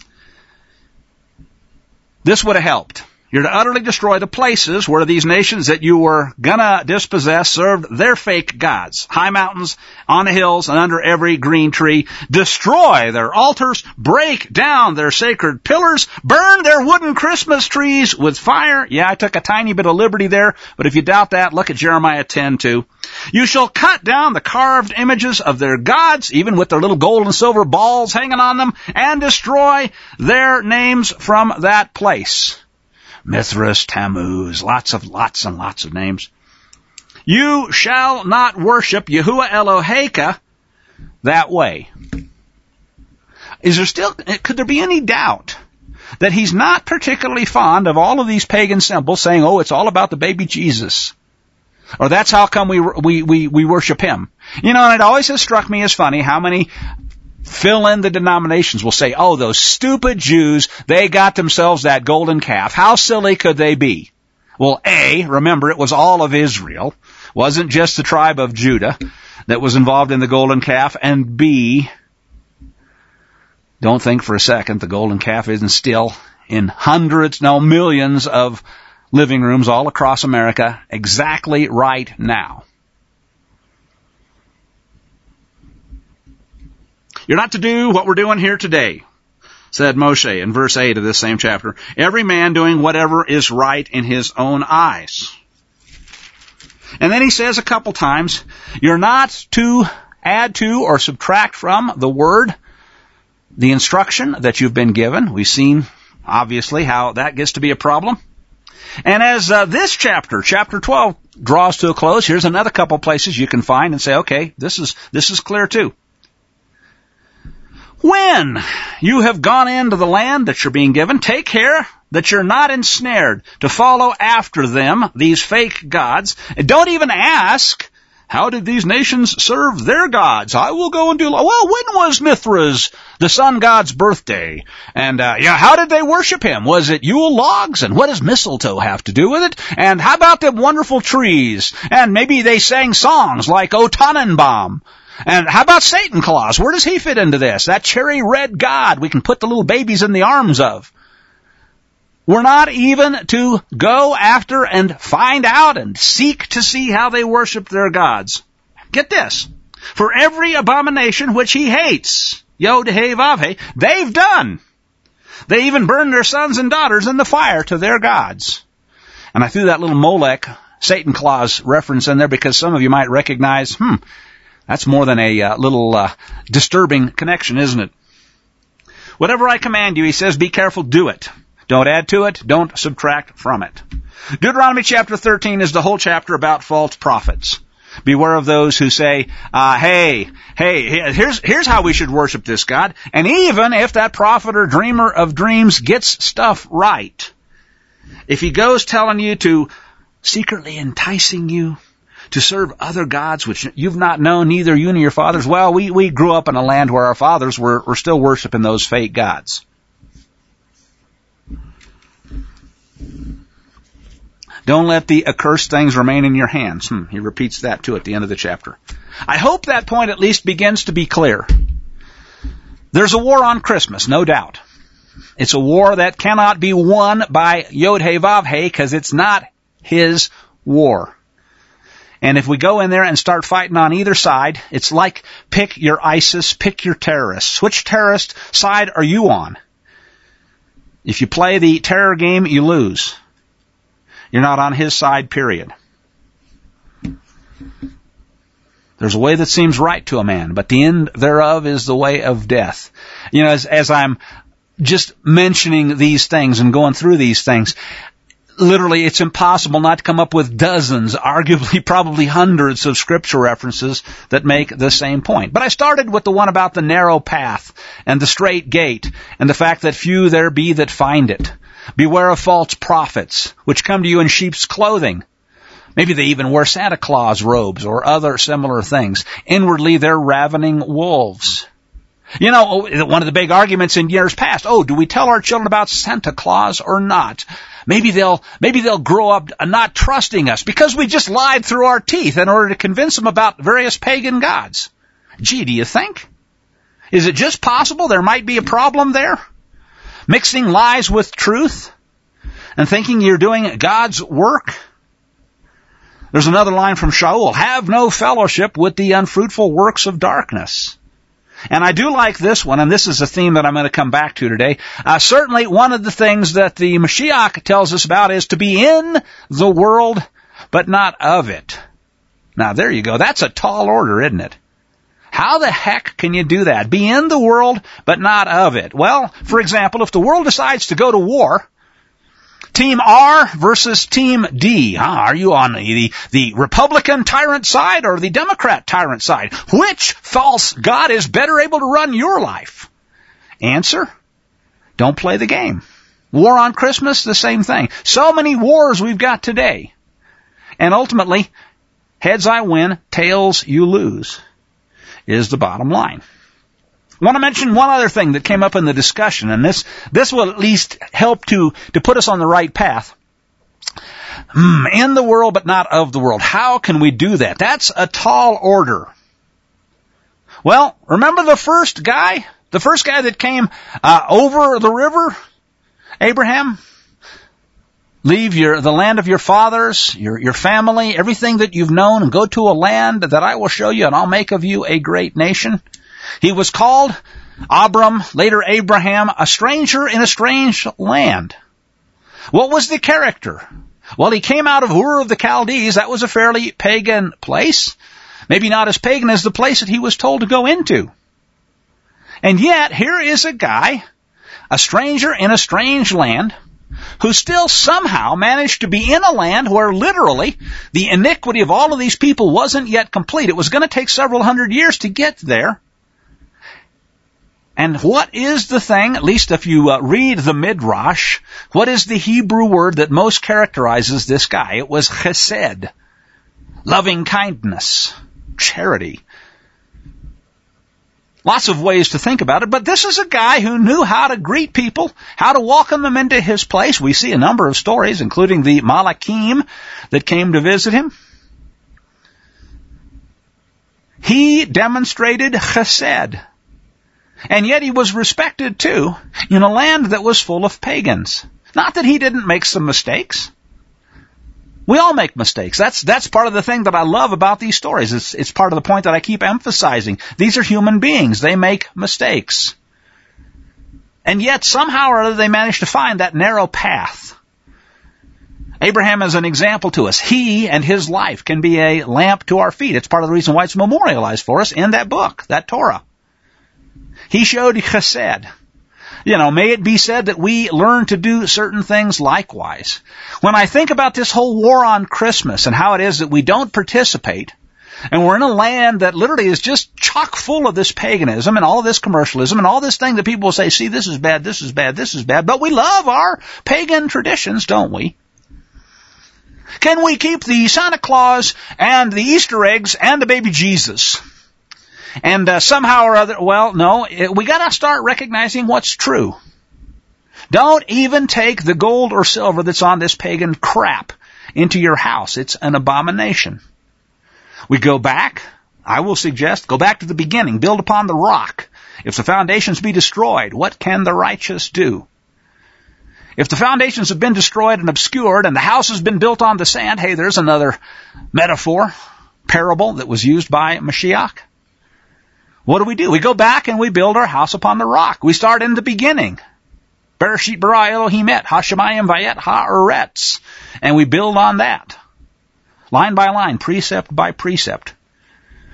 This would have helped. You're to utterly destroy the places where these nations that you were gonna dispossess served their fake gods. High mountains, on the hills, and under every green tree. Destroy their altars, break down their sacred pillars, burn their wooden Christmas trees with fire. Yeah, I took a tiny bit of liberty there, but if you doubt that, look at Jeremiah ten two. You shall cut down the carved images of their gods, even with their little gold and silver balls hanging on them, and destroy their names from that place. Mithras, Tammuz, lots of, lots and lots of names. You shall not worship Yahuwah Eloheka that way. Is there still, could there be any doubt that he's not particularly fond of all of these pagan symbols saying, oh, it's all about the baby Jesus? Or that's how come we, we, we, we worship him. You know, and it always has struck me as funny how many fill in the denominations will say, oh, those stupid Jews, they got themselves that golden calf. How silly could they be? Well, A, remember, it was all of Israel. Wasn't just the tribe of Judah that was involved in the golden calf. And B, don't think for a second the golden calf isn't still in hundreds, no, millions of living rooms all across America exactly right now. You're not to do what we're doing here today, said Moshe in verse eight of this same chapter. Every man doing whatever is right in his own eyes. And then he says a couple times, you're not to add to or subtract from the word, the instruction that you've been given. We've seen, obviously, how that gets to be a problem. And as uh, this chapter, chapter twelve, draws to a close, here's another couple places you can find and say, okay, this is this is clear too. When you have gone into the land that you're being given, take care that you're not ensnared to follow after them, these fake gods. And don't even ask, how did these nations serve their gods? I will go and do, well, when was Mithras, the sun god's birthday? And, uh, yeah, how did they worship him? Was it Yule logs? And what does mistletoe have to do with it? And how about them wonderful trees? And maybe they sang songs like O Tannenbaum. And how about Satan Claus? Where does he fit into this? That cherry red God we can put the little babies in the arms of. We're not even to go after and find out and seek to see how they worship their gods. Get this. For every abomination which he hates, Yod-Heh-Vav-Heh, they've done. They even burned their sons and daughters in the fire to their gods. And I threw that little Molech, Satan Claus reference in there because some of you might recognize, hmm, that's more than a uh, little uh, disturbing connection, isn't it? Whatever I command you, he says, be careful, do it. Don't add to it. Don't subtract from it. Deuteronomy chapter thirteen is the whole chapter about false prophets. Beware of those who say, uh, hey, hey, here's, here's how we should worship this God. And even if that prophet or dreamer of dreams gets stuff right, if he goes telling you to secretly enticing you to serve other gods which you've not known, neither you nor your fathers, well, we, we grew up in a land where our fathers were, were still worshiping those fake gods. Don't let the accursed things remain in your hands. Hmm, he repeats that too at the end of the chapter. I hope that point at least begins to be clear. There's a war on Christmas, no doubt. It's a war that cannot be won by Yod-Heh-Vav-Heh because it's not his war. And if we go in there and start fighting on either side, it's like pick your ISIS, pick your terrorists. Which terrorist side are you on? If you play the terror game, you lose. You're not on his side, period. There's a way that seems right to a man, but the end thereof is the way of death. You know, as, as I'm just mentioning these things and going through these things, literally it's impossible not to come up with dozens, arguably probably hundreds of scripture references that make the same point. But I started with the one about the narrow path and the straight gate and the fact that few there be that find it. Beware of false prophets, which come to you in sheep's clothing. Maybe they even wear Santa Claus robes or other similar things. Inwardly, they're ravening wolves. You know, one of the big arguments in years past, oh, do we tell our children about Santa Claus or not? Maybe they'll, maybe they'll grow up not trusting us because we just lied through our teeth in order to convince them about various pagan gods. Gee, do you think? Is it just possible there might be a problem there? Mixing lies with truth and thinking you're doing God's work? There's another line from Shaul, have no fellowship with the unfruitful works of darkness. And I do like this one, and this is a theme that I'm going to come back to today. Uh, certainly one of the things that the Mashiach tells us about is to be in the world, but not of it. Now there you go. That's a tall order, isn't it? How the heck can you do that? Be in the world, but not of it. Well, for example, if the world decides to go to war, Team R versus Team D. Huh? Are you on the, the Republican tyrant side or the Democrat tyrant side? Which false god is better able to run your life? Answer, don't play the game. War on Christmas, the same thing. So many wars we've got today. And ultimately, heads I win, tails you lose, is the bottom line. I want to mention one other thing that came up in the discussion, and this this will at least help to, to put us on the right path. Mm, in the world, but not of the world. How can we do that? That's a tall order. Well, remember the first guy? The first guy that came uh, over the river? Abraham? Leave your the land of your fathers, your, your family, everything that you've known, and go to a land that I will show you, and I'll make of you a great nation. He was called Abram, later Abraham, a stranger in a strange land. What was the character? Well, he came out of Ur of the Chaldees. That was a fairly pagan place. Maybe not as pagan as the place that he was told to go into. And yet, here is a guy, a stranger in a strange land, who still somehow managed to be in a land where literally the iniquity of all of these people wasn't yet complete. It was going to take several hundred years to get there. And what is the thing, at least if you uh, read the Midrash, what is the Hebrew word that most characterizes this guy? It was chesed, loving kindness, charity. Lots of ways to think about it, but this is a guy who knew how to greet people, how to welcome them into his place. We see a number of stories, including the Malakim that came to visit him. He demonstrated chesed. And yet he was respected too in a land that was full of pagans. Not that he didn't make some mistakes. We all make mistakes. That's that's part of the thing that I love about these stories. It's, it's part of the point that I keep emphasizing. These are human beings. They make mistakes. And yet somehow or other they manage to find that narrow path. Abraham is an example to us. He and his life can be a lamp to our feet. It's part of the reason why it's memorialized for us in that book, that Torah. He showed chesed. You know, may it be said that we learn to do certain things likewise. When I think about this whole war on Christmas and how it is that we don't participate, and we're in a land that literally is just chock full of this paganism and all of this commercialism and all this thing that people will say, see, this is bad, this is bad, this is bad, but we love our pagan traditions, don't we? Can we keep the Santa Claus and the Easter eggs and the baby Jesus? And uh, somehow or other, well, no, it, we got to start recognizing what's true. Don't even take the gold or silver that's on this pagan crap into your house. It's an abomination. We go back, I will suggest, go back to the beginning, build upon the rock. If the foundations be destroyed, what can the righteous do? If the foundations have been destroyed and obscured and the house has been built on the sand, hey, there's another metaphor, parable that was used by Mashiach. What do we do? We go back and we build our house upon the rock. We start in the beginning. Bereshit bara Elohim et hashamayim vayet haaretz. And we build on that. Line by line, precept by precept.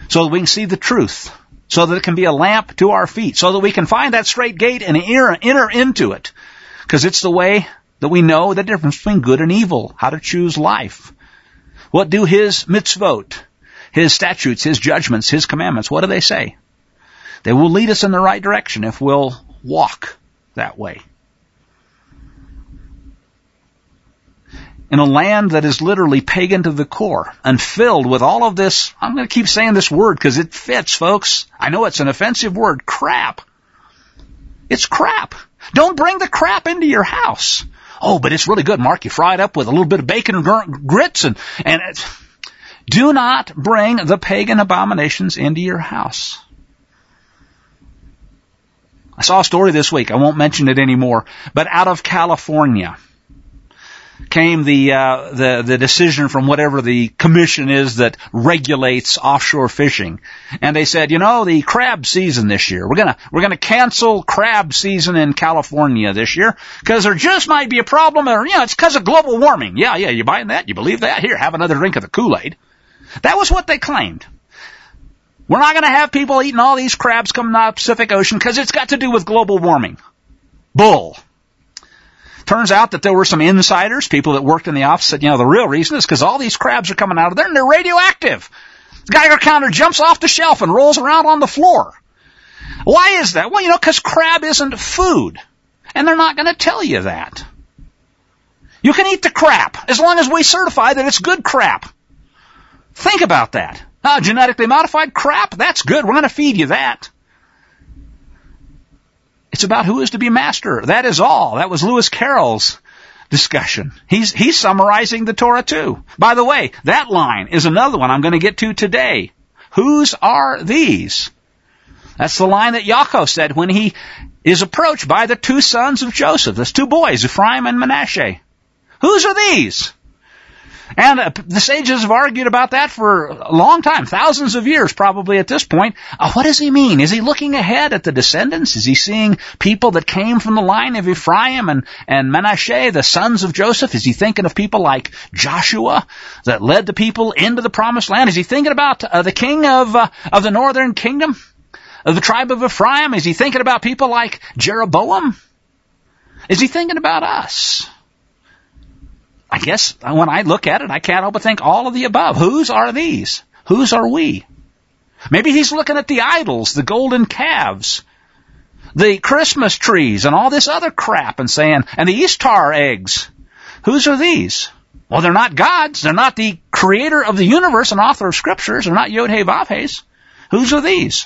so that we can see the truth, so that it can be a lamp to our feet, so that we can find that straight gate and enter into it, because it's the way that we know the difference between good and evil, how to choose life. What do His mitzvot, His statutes, His judgments, His commandments, what do they say? They will lead us in the right direction if we'll walk that way. In a land that is literally pagan to the core and filled with all of this, I'm going to keep saying this word because it fits, folks. I know it's an offensive word, crap. It's crap. Don't bring the crap into your house. Oh, but it's really good, Mark. You fry it up with a little bit of bacon and gr- grits and, and it's, do not bring the pagan abominations into your house. I saw a story this week. I won't mention it anymore, but out of California came the, uh, the, the decision from whatever the commission is that regulates offshore fishing. And they said, you know, the crab season this year, we're gonna, we're gonna cancel crab season in California this year because there just might be a problem or, you know, it's because of global warming. Yeah, yeah, you buying that? You believe that? Here, have another drink of the Kool-Aid. That was what they claimed. We're not gonna have people eating all these crabs coming out of the Pacific Ocean because it's got to do with global warming. Bull. Turns out that there were some insiders, people that worked in the office, said, you know, the real reason is because all these crabs are coming out of there and they're radioactive. The Geiger counter jumps off the shelf and rolls around on the floor. Why is that? Well, you know, because crab isn't food. And they're not going to tell you that. You can eat the crap as long as we certify that it's good crap. Think about that. Oh, genetically modified crap? That's good. We're going to feed you that. It's about who is to be master. That is all. That was Lewis Carroll's discussion. He's, he's summarizing the Torah too. By the way, that line is another one I'm going to get to today. Whose are these? That's the line that Yaakov said when he is approached by the two sons of Joseph. There's two boys, Ephraim and Manasseh. Whose are these? And uh, the sages have argued about that for a long time, thousands of years probably at this point. Uh, what does he mean? Is he looking ahead at the descendants? Is he seeing people that came from the line of Ephraim and, and Manasseh, the sons of Joseph? Is he thinking of people like Joshua that led the people into the promised land? Is he thinking about uh, the king of, uh, of the northern kingdom, of the tribe of Ephraim? Is he thinking about people like Jeroboam? Is he thinking about us? I guess when I look at it, I can't help but think all of the above. Whose are these? Whose are we? Maybe he's looking at the idols, the golden calves, the Christmas trees, and all this other crap and saying, and the Ishtar eggs. Whose are these? Well, they're not God's. They're not the creator of the universe and author of scriptures. They're not Yod-Heh-Vav-Hes. Whose are these?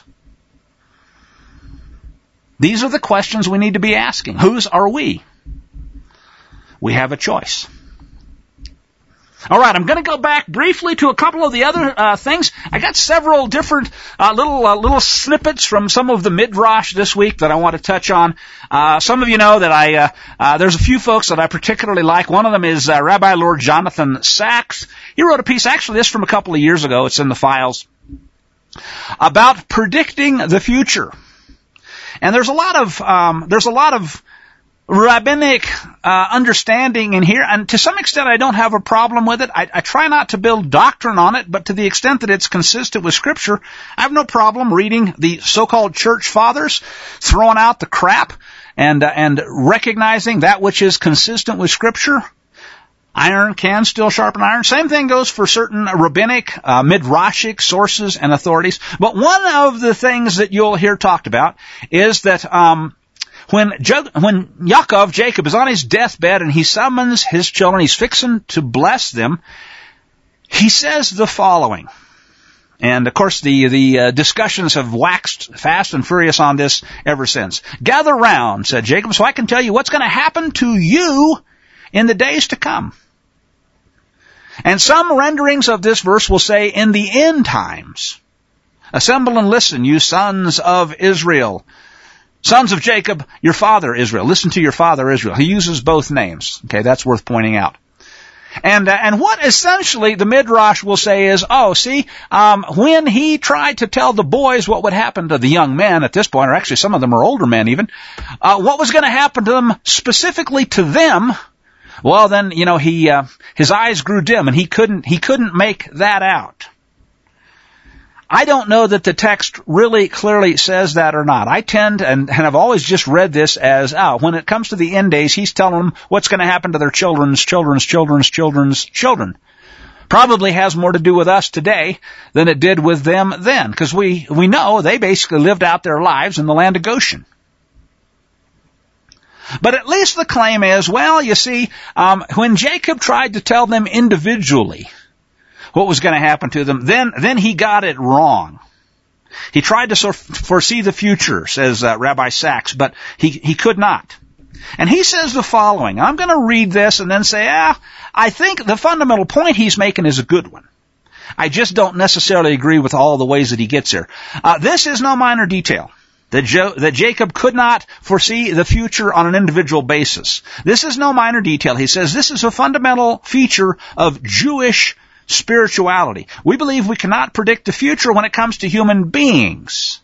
These are the questions we need to be asking. Whose are we? We have a choice. All right, I'm going to go back briefly to a couple of the other uh, things. I got several different uh, little uh, little snippets from some of the midrash this week that I want to touch on. Uh, some of you know that I uh, uh, there's a few folks that I particularly like. One of them is uh, Rabbi Lord Jonathan Sacks. He wrote a piece, actually this from a couple of years ago, it's in the files, about predicting the future. And there's a lot of um, there's a lot of rabbinic uh, understanding in here, and to some extent I don't have a problem with it. I, I try not to build doctrine on it, but to the extent that it's consistent with Scripture, I have no problem reading the so-called church fathers, throwing out the crap, and uh, and recognizing that which is consistent with Scripture. Iron can still sharpen iron. Same thing goes for certain rabbinic, uh, midrashic sources and authorities. But one of the things that you'll hear talked about is that um When jo- when Yaakov, Jacob, is on his deathbed and he summons his children, he's fixing to bless them, he says the following. And, of course, the the uh, discussions have waxed fast and furious on this ever since. Gather round, said Jacob, so I can tell you what's going to happen to you in the days to come. And some renderings of this verse will say, in the end times, assemble and listen, you sons of Israel. Sons of Jacob, your father Israel. Listen to your father Israel. He uses both names. Okay, that's worth pointing out. And uh, and what essentially the Midrash will say is, oh, see, um, when he tried to tell the boys what would happen to the young men at this point, or actually some of them are older men even, uh, what was going to happen to them, specifically to them, well, then, you know, he uh, his eyes grew dim and he couldn't he couldn't make that out. I don't know that the text really clearly says that or not. I tend, and, and I've always just read this as, oh, when it comes to the end days, he's telling them what's going to happen to their children's, children's, children's, children's children. Probably has more to do with us today than it did with them then, because we, we know they basically lived out their lives in the land of Goshen. But at least the claim is, well, you see, um, when Jacob tried to tell them individually what was going to happen to them, then then he got it wrong. He tried to sort of foresee the future, says uh, Rabbi Sachs, but he, he could not. And he says the following. I'm going to read this and then say, ah, I think the fundamental point he's making is a good one. I just don't necessarily agree with all the ways that he gets here. Uh, this is no minor detail. That, jo- that Jacob could not foresee the future on an individual basis. This is no minor detail. He says this is a fundamental feature of Jewish spirituality. We believe we cannot predict the future when it comes to human beings.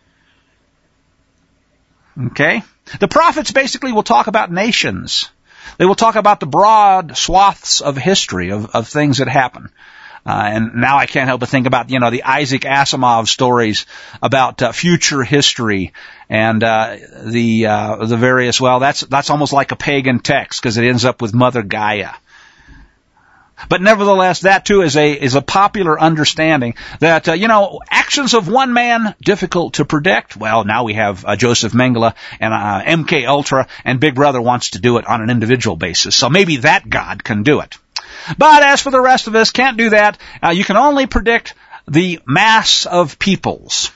Okay? The prophets basically will talk about nations. They will talk about the broad swaths of history, of, of things that happen. Uh, and now I can't help but think about, you know, the Isaac Asimov stories about uh, future history and uh, the uh, the various, well, that's that's almost like a pagan text because it ends up with Mother Gaia. But nevertheless, that too is a is a popular understanding that, uh, you know, actions of one man, difficult to predict. Well, now we have uh, Joseph Mengele and uh, M K Ultra, and Big Brother wants to do it on an individual basis. So maybe that God can do it. But as for the rest of us, can't do that. Uh, you can only predict the mass of peoples.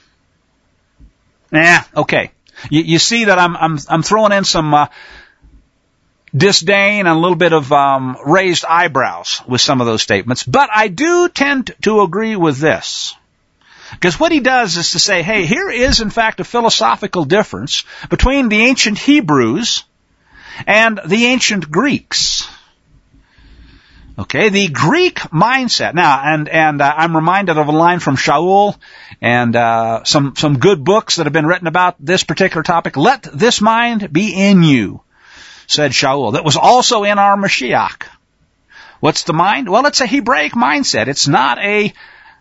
Yeah, okay. You, you see that I'm I'm I'm throwing in some uh, disdain and a little bit of um, raised eyebrows with some of those statements, but I do tend to agree with this. Because what he does is to say, hey, here is in fact a philosophical difference between the ancient Hebrews and the ancient Greeks. Okay, the Greek mindset. Now, and and uh, I'm reminded of a line from Shaul and uh, some some good books that have been written about this particular topic. Let this mind be in you, said Shaul. That was also in our Mashiach. What's the mind? Well, it's a Hebraic mindset. It's not a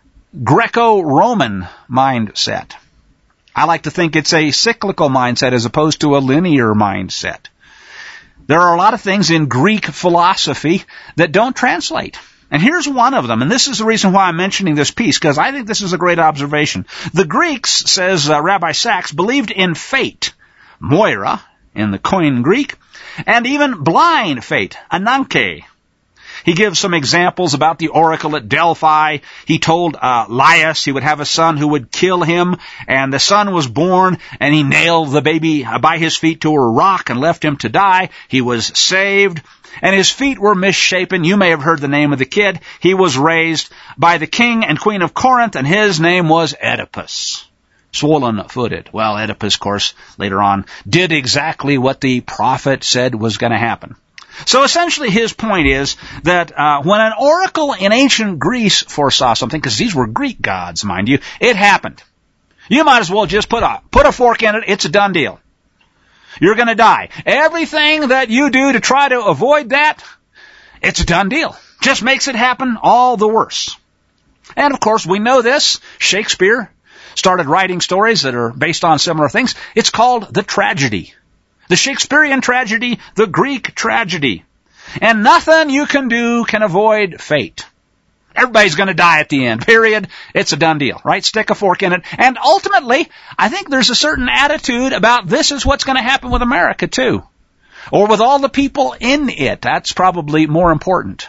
Greco-Roman mindset. I like to think it's a cyclical mindset as opposed to a linear mindset. There are a lot of things in Greek philosophy that don't translate. And here's one of them, and this is the reason why I'm mentioning this piece, because I think this is a great observation. The Greeks, says uh, Rabbi Sachs, believed in fate, Moira, in the Koine Greek, and even blind fate, Ananke. He gives some examples about the oracle at Delphi. He told uh, Laius he would have a son who would kill him, and the son was born, and he nailed the baby by his feet to a rock and left him to die. He was saved, and his feet were misshapen. You may have heard the name of the kid. He was raised by the king and queen of Corinth, and his name was Oedipus. Swollen-footed. Well, Oedipus, of course, later on, did exactly what the prophet said was going to happen. So essentially his point is that uh, when an oracle in ancient Greece foresaw something, because these were Greek gods, mind you, it happened. You might as well just put a, put a fork in it. It's a done deal. You're going to die. Everything that you do to try to avoid that, it's a done deal. Just makes it happen all the worse. And of course, we know this. Shakespeare started writing stories that are based on similar things. It's called the tragedy. The Shakespearean tragedy, the Greek tragedy. And nothing you can do can avoid fate. Everybody's going to die at the end, period. It's a done deal, right? Stick a fork in it. And ultimately, I think there's a certain attitude about this is what's going to happen with America, too. Or with all the people in it. That's probably more important.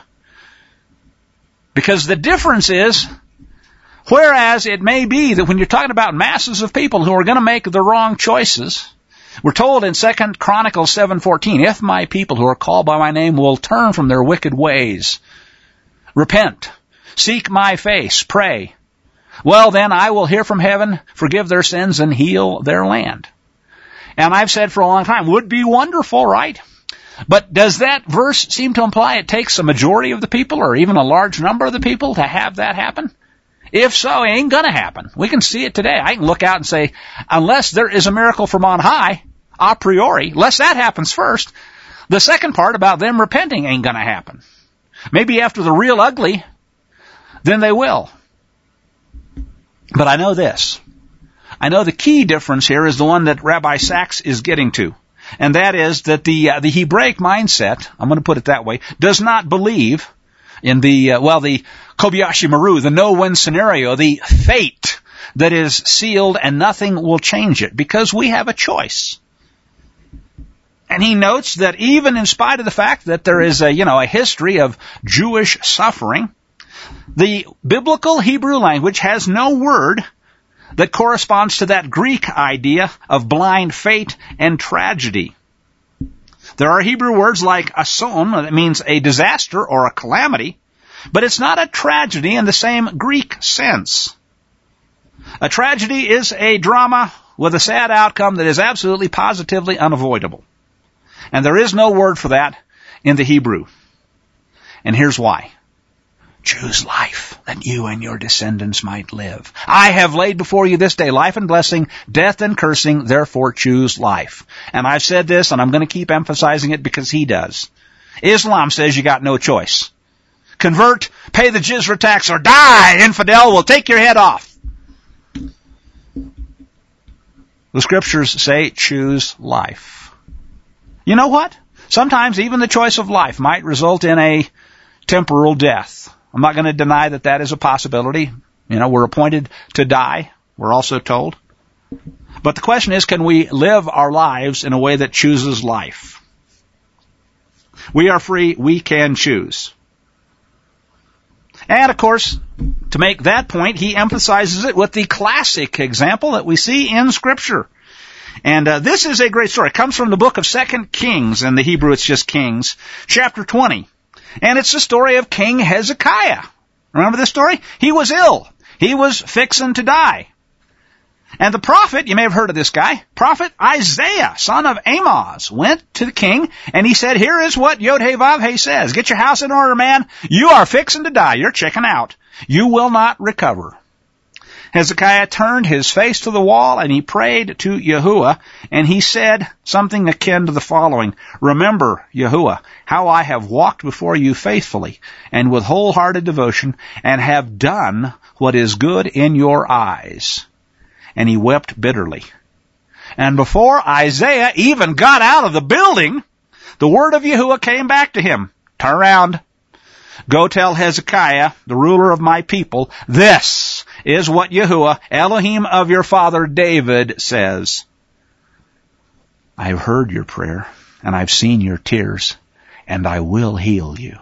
Because the difference is, whereas it may be that when you're talking about masses of people who are going to make the wrong choices, we're told in Second Chronicles seven fourteen, if my people who are called by my name will turn from their wicked ways, repent, seek my face, pray, well then I will hear from heaven, forgive their sins, and heal their land. And I've said for a long time, would be wonderful, right? But does that verse seem to imply it takes a majority of the people or even a large number of the people to have that happen? If so, it ain't going to happen. We can see it today. I can look out and say, unless there is a miracle from on high, a priori, unless that happens first, the second part about them repenting ain't going to happen. Maybe after the real ugly, then they will. But I know this. I know the key difference here is the one that Rabbi Sachs is getting to. And that is that the uh, the Hebraic mindset, I'm going to put it that way, does not believe in the, uh, well, the Kobayashi Maru, the no-win scenario, the fate that is sealed and nothing will change it, because we have a choice. And he notes that even in spite of the fact that there is a, you know, a history of Jewish suffering, the biblical Hebrew language has no word that corresponds to that Greek idea of blind fate and tragedy. There are Hebrew words like ason, that means a disaster or a calamity, but it's not a tragedy in the same Greek sense. A tragedy is a drama with a sad outcome that is absolutely positively unavoidable. And there is no word for that in the Hebrew. And here's why. Choose life, that you and your descendants might live. I have laid before you this day life and blessing, death and cursing, therefore choose life. And I've said this, and I'm going to keep emphasizing it because he does. Islam says you got no choice. Convert, pay the jizya tax, or die, infidel, we'll take your head off. The scriptures say choose life. You know what? Sometimes even the choice of life might result in a temporal death. I'm not going to deny that that is a possibility. You know, we're appointed to die, we're also told. But the question is, can we live our lives in a way that chooses life? We are free, we can choose. And of course, to make that point, he emphasizes it with the classic example that we see in Scripture. And uh, this is a great story. It comes from the book of Second Kings. In the Hebrew, it's just Kings, chapter twenty. And it's the story of King Hezekiah. Remember this story? He was ill. He was fixing to die. And the prophet, you may have heard of this guy, prophet Isaiah, son of Amoz, went to the king and he said, here is what Yod-Heh-Vav-Heh says. Get your house in order, man. You are fixing to die. You're checking out. You will not recover. Hezekiah turned his face to the wall and he prayed to Yahuwah, and he said something akin to the following. Remember, Yahuwah, how I have walked before you faithfully and with wholehearted devotion and have done what is good in your eyes. And he wept bitterly. And before Isaiah even got out of the building, the word of Yahuwah came back to him. Turn around. Go tell Hezekiah, the ruler of my people, this is what Yahuwah, Elohim of your father David, says. I have heard your prayer, and I've seen your tears, and I will heal you.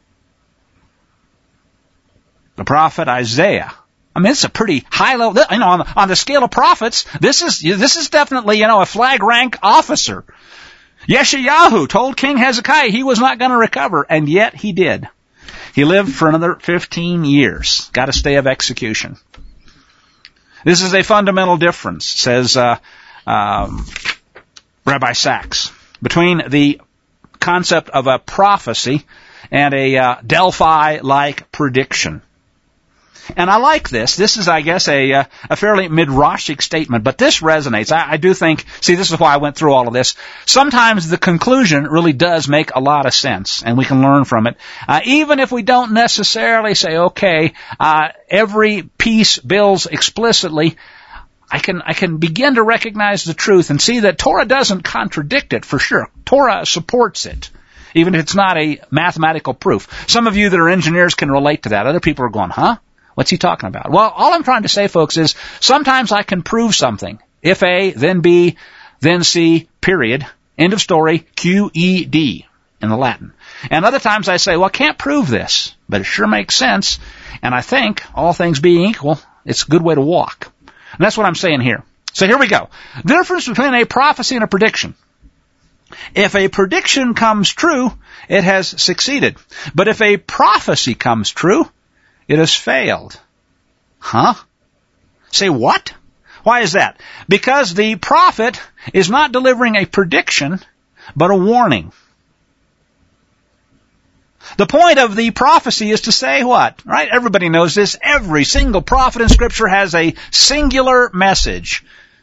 The prophet Isaiah, I mean, it's a pretty high level, you know, on the, on the scale of prophets, this is, this is definitely, you know, a flag rank officer. Yeshayahu told King Hezekiah he was not going to recover, and yet he did. He lived for another fifteen years. Got a stay of execution. This is a fundamental difference, says uh, um, Rabbi Sachs, between the concept of a prophecy and a uh, Delphi-like prediction. And I like this. This is, I guess, a uh, a fairly midrashic statement, but this resonates. I, I do think, see, this is why I went through all of this. Sometimes the conclusion really does make a lot of sense, and we can learn from it. Uh, even if we don't necessarily say, okay, uh, every piece bills explicitly, I can I can begin to recognize the truth and see that Torah doesn't contradict it for sure. Torah supports it, even if it's not a mathematical proof. Some of you that are engineers can relate to that. Other people are going, huh? What's he talking about? Well, all I'm trying to say, folks, is sometimes I can prove something. If A, then B, then C, period. End of story, Q E D in the Latin. And other times I say, well, I can't prove this, but it sure makes sense. And I think, all things being equal, it's a good way to walk. And that's what I'm saying here. So here we go. The difference between a prophecy and a prediction. If a prediction comes true, it has succeeded. But if a prophecy comes true, it has failed. Huh? Say what? Why is that? Because the prophet is not delivering a prediction, but a warning. The point of the prophecy is to say what? Right? Everybody knows this. Every single prophet in Scripture has a singular message.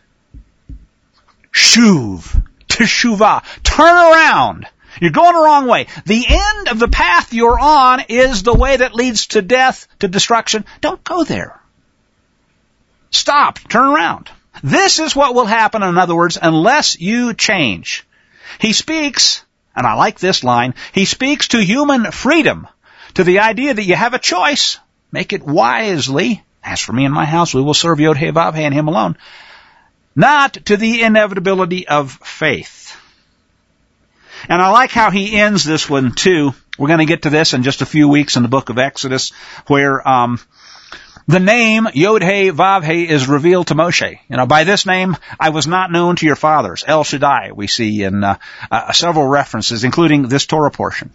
Shuv. Teshuvah. Turn around. You're going the wrong way. The end of the path you're on is the way that leads to death, to destruction. Don't go there. Stop. Turn around. This is what will happen, in other words, unless you change. He speaks, and I like this line, he speaks to human freedom, to the idea that you have a choice. Make it wisely. As for me and my house, we will serve Yod-Heh-Vav-Heh and him alone. Not to the inevitability of faith. And I like how he ends this one, too. We're going to get to this in just a few weeks in the book of Exodus, where um the name Yod-Heh-Vav-Heh is revealed to Moshe. You know, by this name, I was not known to your fathers. El Shaddai, we see in uh, uh, several references, including this Torah portion.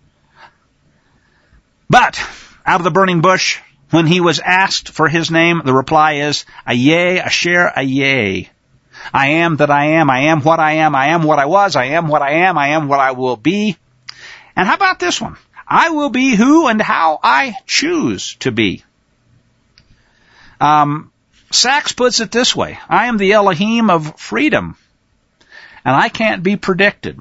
But, out of the burning bush, when he was asked for his name, the reply is, Ayeh Asher Ayeh. I am that I am, I am what I am, I am what I was, I am what I am, I am what I will be. And how about this one? I will be who and how I choose to be. Um, Sachs puts it this way, I am the Elohim of freedom, and I can't be predicted.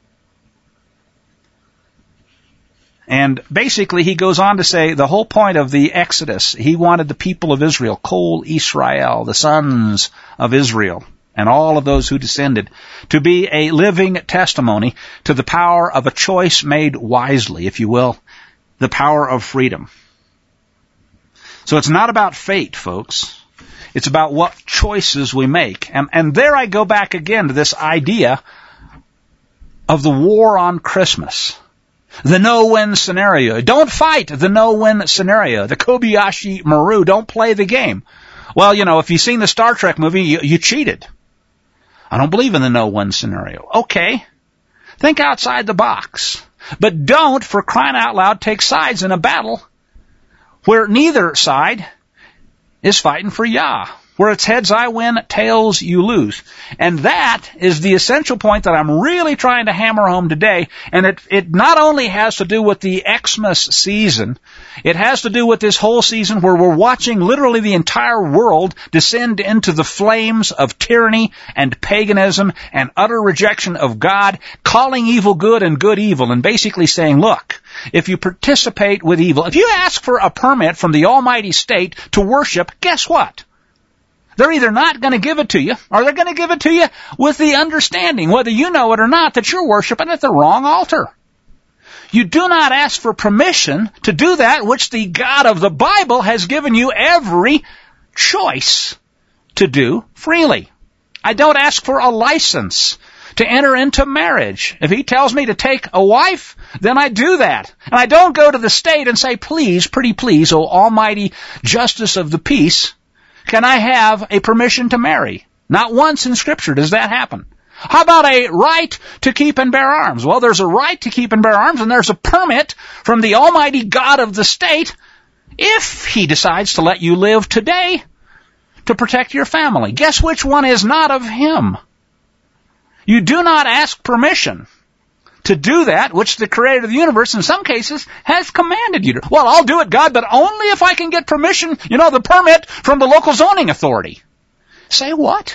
And basically he goes on to say the whole point of the Exodus, he wanted the people of Israel, Kol Israel, the sons of Israel, and all of those who descended, to be a living testimony to the power of a choice made wisely, if you will, the power of freedom. So it's not about fate, folks. It's about what choices we make. And, and there I go back again to this idea of the war on Christmas. The no-win scenario. Don't fight the no-win scenario. The Kobayashi Maru. Don't play the game. Well, you know, if you've seen the Star Trek movie, you, you cheated. I don't believe in the no-win scenario. Okay. Think outside the box. But don't, for crying out loud, take sides in a battle where neither side is fighting for Yah. Where it's heads I win, tails you lose. And that is the essential point that I'm really trying to hammer home today. And it, it not only has to do with the Xmas season, it has to do with this whole season where we're watching literally the entire world descend into the flames of tyranny and paganism and utter rejection of God, calling evil good and good evil, and basically saying, look, if you participate with evil, if you ask for a permit from the almighty state to worship, guess what? They're either not going to give it to you, or they're going to give it to you with the understanding, whether you know it or not, that you're worshiping at the wrong altar. You do not ask for permission to do that which the God of the Bible has given you every choice to do freely. I don't ask for a license to enter into marriage. If he tells me to take a wife, then I do that. And I don't go to the state and say, please, pretty please, O almighty justice of the peace, can I have a permission to marry? Not once in Scripture does that happen. How about a right to keep and bear arms? Well, there's a right to keep and bear arms, and there's a permit from the almighty God of the state if he decides to let you live today to protect your family. Guess which one is not of him? You do not ask permission to do that which the creator of the universe in some cases has commanded you to. Well, I'll do it, God, but only if I can get permission, you know, the permit from the local zoning authority. Say what?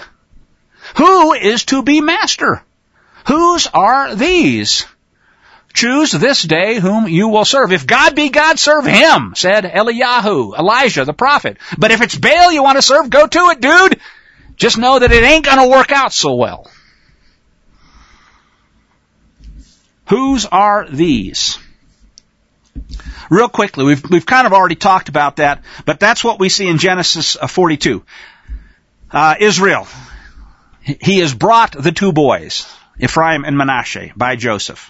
Who is to be master? Whose are these? Choose this day whom you will serve. If God be God, serve him, said Eliyahu, Elijah, the prophet. But if it's Baal you want to serve, go to it, dude. Just know that it ain't going to work out so well. Whose are these? Real quickly, we've we've kind of already talked about that, but that's what we see in Genesis forty-two. Uh, Israel, he has brought the two boys, Ephraim and Manasseh, by Joseph.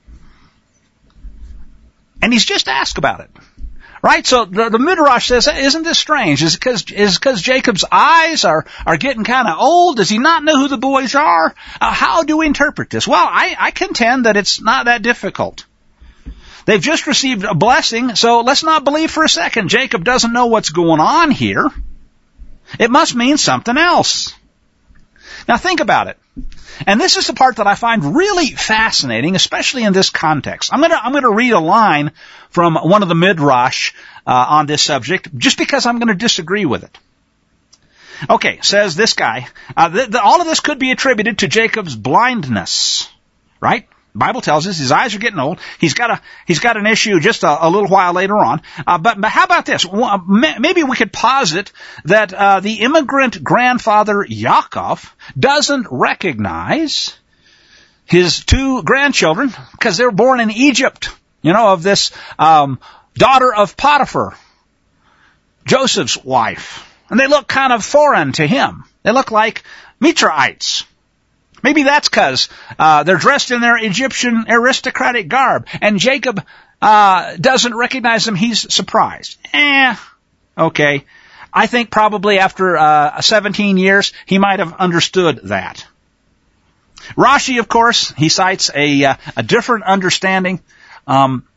And he's just asked about it. Right? So the, the Midrash says, isn't this strange? Is it because is because Jacob's eyes are, are getting kind of old? Does he not know who the boys are? Uh, how do we interpret this? Well, I, I contend that it's not that difficult. They've just received a blessing, so let's not believe for a second Jacob doesn't know what's going on here. It must mean something else. Now think about it. And this is the part that I find really fascinating, especially in this context. I'm going to I'm going to read a line from one of the Midrash uh, on this subject, just because I'm going to disagree with it. Okay, says this guy, uh, th- th- all of this could be attributed to Jacob's blindness, right? The Bible tells us his eyes are getting old. He's got a he's got an issue just a, a little while later on. Uh, but, but how about this? Well, maybe we could posit that uh, the immigrant grandfather Yaakov doesn't recognize his two grandchildren because they were born in Egypt. You know, of this um, daughter of Potiphar, Joseph's wife, and they look kind of foreign to him. They look like Mitzrayites. Maybe that's because uh, they're dressed in their Egyptian aristocratic garb, and Jacob uh, doesn't recognize them. He's surprised. Eh, okay. I think probably after uh, seventeen years, he might have understood that. Rashi, of course, he cites a, uh, a different understanding. Um,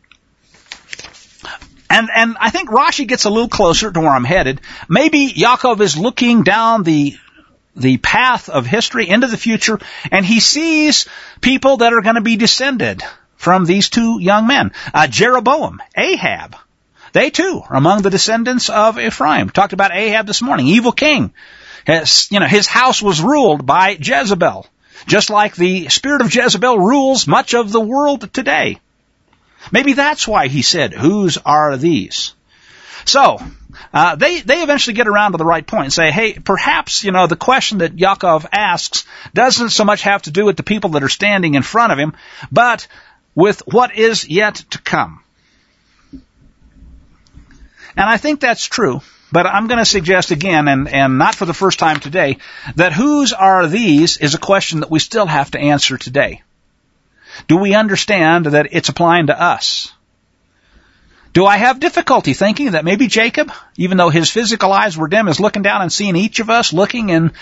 and and I think Rashi gets a little closer to where I'm headed. Maybe Yaakov is looking down the the path of history into the future, and he sees people that are going to be descended from these two young men. Uh, Jeroboam, Ahab, they too are among the descendants of Ephraim. Talked about Ahab this morning, evil king. His, you know, his house was ruled by Jezebel, just like the spirit of Jezebel rules much of the world today. Maybe that's why he said, whose are these? So, uh, they, they eventually get around to the right point and say, hey, perhaps, you know, the question that Yaakov asks doesn't so much have to do with the people that are standing in front of him, but with what is yet to come. And I think that's true, but I'm going to suggest again, and, and not for the first time today, that whose are these is a question that we still have to answer today. Do we understand that it's applying to us? Do I have difficulty thinking that maybe Jacob, even though his physical eyes were dim, is looking down and seeing each of us looking in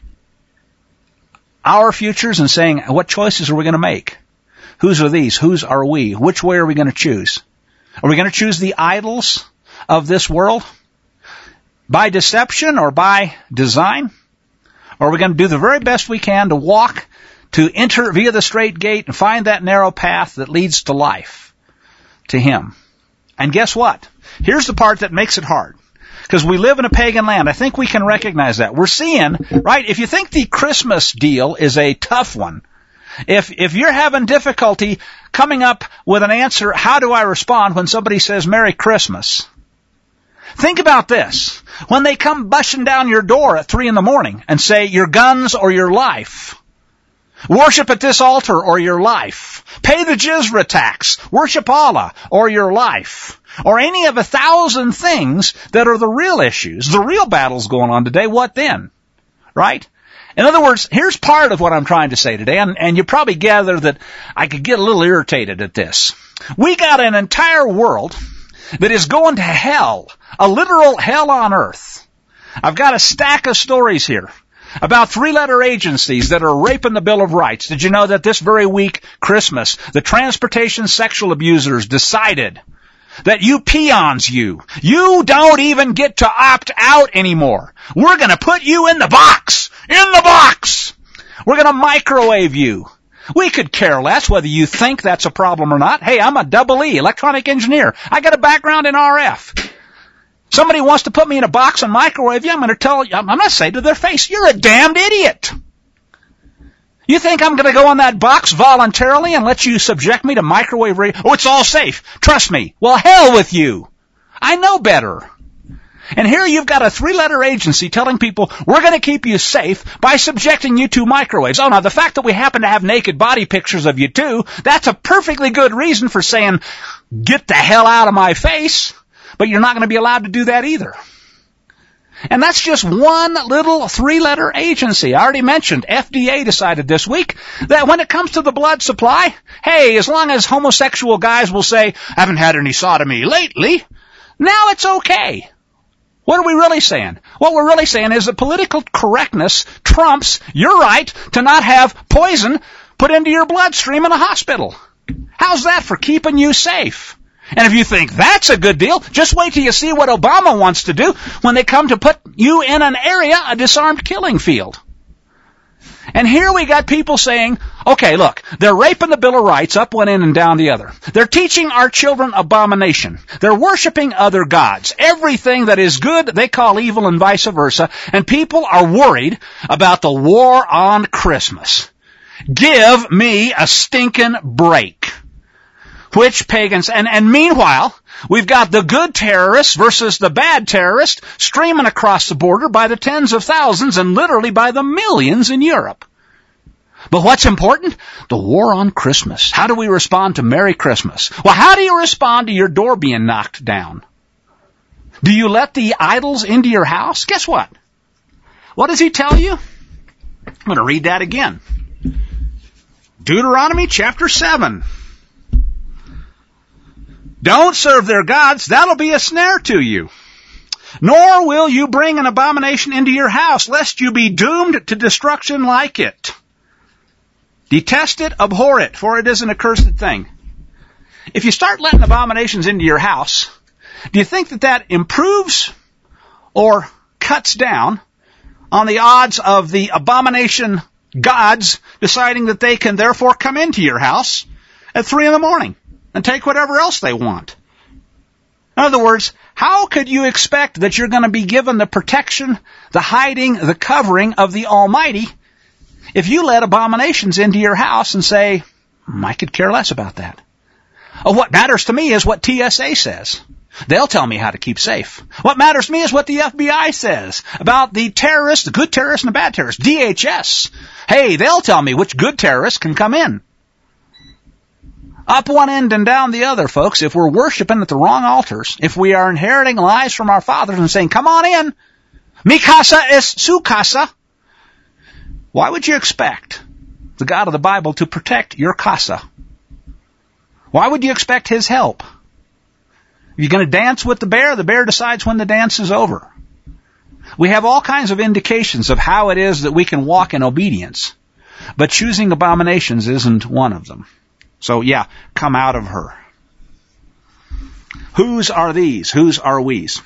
our futures and saying, what choices are we going to make? Whose are these? Whose are we? Which way are we going to choose? Are we going to choose the idols of this world by deception or by design? Or are we going to do the very best we can to walk, to enter via the straight gate and find that narrow path that leads to life, to Him? And guess what? Here's the part that makes it hard. Because we live in a pagan land. I think we can recognize that. We're seeing, right, if you think the Christmas deal is a tough one, if if you're having difficulty coming up with an answer, how do I respond when somebody says Merry Christmas? Think about this. When they come bushing down your door at three in the morning and say your guns or your life, worship at this altar or your life, pay the Jizra tax, worship Allah or your life, or any of a thousand things that are the real issues, the real battles going on today, what then? Right? In other words, here's part of what I'm trying to say today, and, and you probably gather that I could get a little irritated at this. We got an entire world that is going to hell, a literal hell on earth. I've got a stack of stories here about three-letter agencies that are raping the Bill of Rights. Did you know that this very week, Christmas, the transportation sexual abusers decided that you peons, you, you don't even get to opt out anymore. We're going to put you in the box, in the box. We're going to microwave you. We could care less whether you think that's a problem or not. Hey, I'm a double E, electronic engineer. I got a background in R F. Somebody wants to put me in a box and microwave you, I'm going to tell you, I'm going to say to their face, you're a damned idiot. You think I'm going to go on that box voluntarily and let you subject me to microwave radio? Oh, it's all safe. Trust me. Well, hell with you. I know better. And here you've got a three-letter agency telling people, we're going to keep you safe by subjecting you to microwaves. Oh, now, the fact that we happen to have naked body pictures of you, too, that's a perfectly good reason for saying, get the hell out of my face. But you're not going to be allowed to do that either. And that's just one little three-letter agency. I already mentioned F D A decided this week that when it comes to the blood supply, hey, as long as homosexual guys will say, I haven't had any sodomy lately, now it's okay. What are we really saying? What we're really saying is that political correctness trumps your right to not have poison put into your bloodstream in a hospital. How's that for keeping you safe? And if you think that's a good deal, just wait till you see what Obama wants to do when they come to put you in an area, a disarmed killing field. And here we got people saying, okay, look, they're raping the Bill of Rights up one end and down the other. They're teaching our children abomination. They're worshiping other gods. Everything that is good, they call evil and vice versa. And people are worried about the war on Christmas. Give me a stinking break. Which pagans, and, and meanwhile, we've got the good terrorists versus the bad terrorists streaming across the border by the tens of thousands and literally by the millions in Europe. But what's important? The war on Christmas. How do we respond to Merry Christmas? Well, how do you respond to your door being knocked down? Do you let the idols into your house? Guess what? What does he tell you? I'm going to read that again. Deuteronomy chapter seven. Don't serve their gods. That'll be a snare to you. Nor will you bring an abomination into your house, lest you be doomed to destruction like it. Detest it, abhor it, for it is an accursed thing. If you start letting abominations into your house, do you think that that improves or cuts down on the odds of the abomination gods deciding that they can therefore come into your house at three in the morning and take whatever else they want? In other words, how could you expect that you're going to be given the protection, the hiding, the covering of the Almighty if you let abominations into your house and say, I could care less about that? Oh, what matters to me is what T S A says. They'll tell me how to keep safe. What matters to me is what the F B I says about the terrorists, the good terrorists and the bad terrorists. D H S. Hey, they'll tell me which good terrorists can come in. Up one end and down the other, folks. If we're worshiping at the wrong altars, if we are inheriting lies from our fathers and saying, come on in, mi casa es su casa, why would you expect the God of the Bible to protect your casa? Why would you expect His help? You're going to dance with the bear, the bear decides when the dance is over. We have all kinds of indications of how it is that we can walk in obedience, but choosing abominations isn't one of them. So yeah, come out of her. Whose are these? Whose are we's?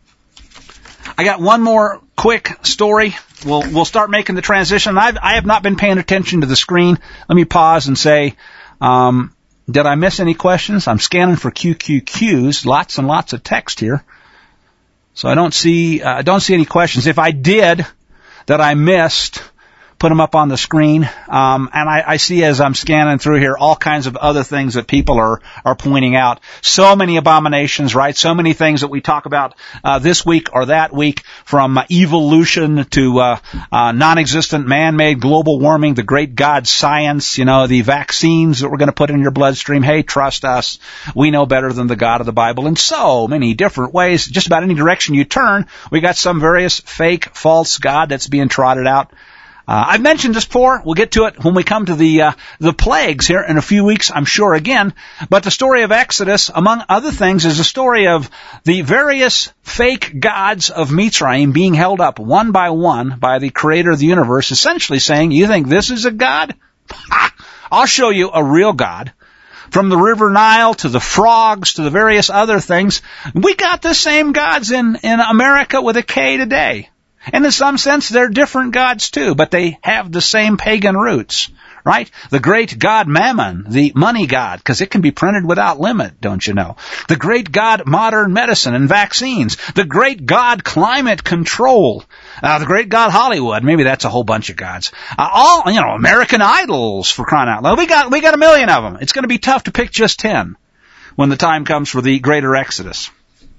I got one more quick story. We'll, we'll start making the transition. I've, I have not been paying attention to the screen. Let me pause and say, um, did I miss any questions? I'm scanning for Q Q Qs, lots and lots of text here. So I don't see, uh, I don't see any questions. If I did that I missed, put them up on the screen. Um, and I, I see as I'm scanning through here all kinds of other things that people are, are pointing out. So many abominations, right? So many things that we talk about uh, this week or that week, from uh, evolution to uh, uh, non-existent man-made global warming, the great God science, you know, the vaccines that we're going to put in your bloodstream. Hey, trust us. We know better than the God of the Bible. In so many different ways, just about any direction you turn, we got some various fake, false God that's being trotted out. Uh, I've mentioned this before. We'll get to it when we come to the uh, the plagues here in a few weeks, I'm sure, again. But the story of Exodus, among other things, is a story of the various fake gods of Mitzrayim being held up one by one by the creator of the universe, essentially saying, you think this is a god? Ha! I'll show you a real God. From the River Nile to the frogs to the various other things, we got the same gods in, in America with a K today. And in some sense, they're different gods too, but they have the same pagan roots, right? The great god Mammon, the money god, because it can be printed without limit, don't you know? The great god modern medicine and vaccines. The great god climate control. Uh, the great god Hollywood. Maybe that's a whole bunch of gods. Uh, all, you know, American idols, for crying out loud. We got, we got a million of them. It's going to be tough to pick just ten when the time comes for the greater Exodus.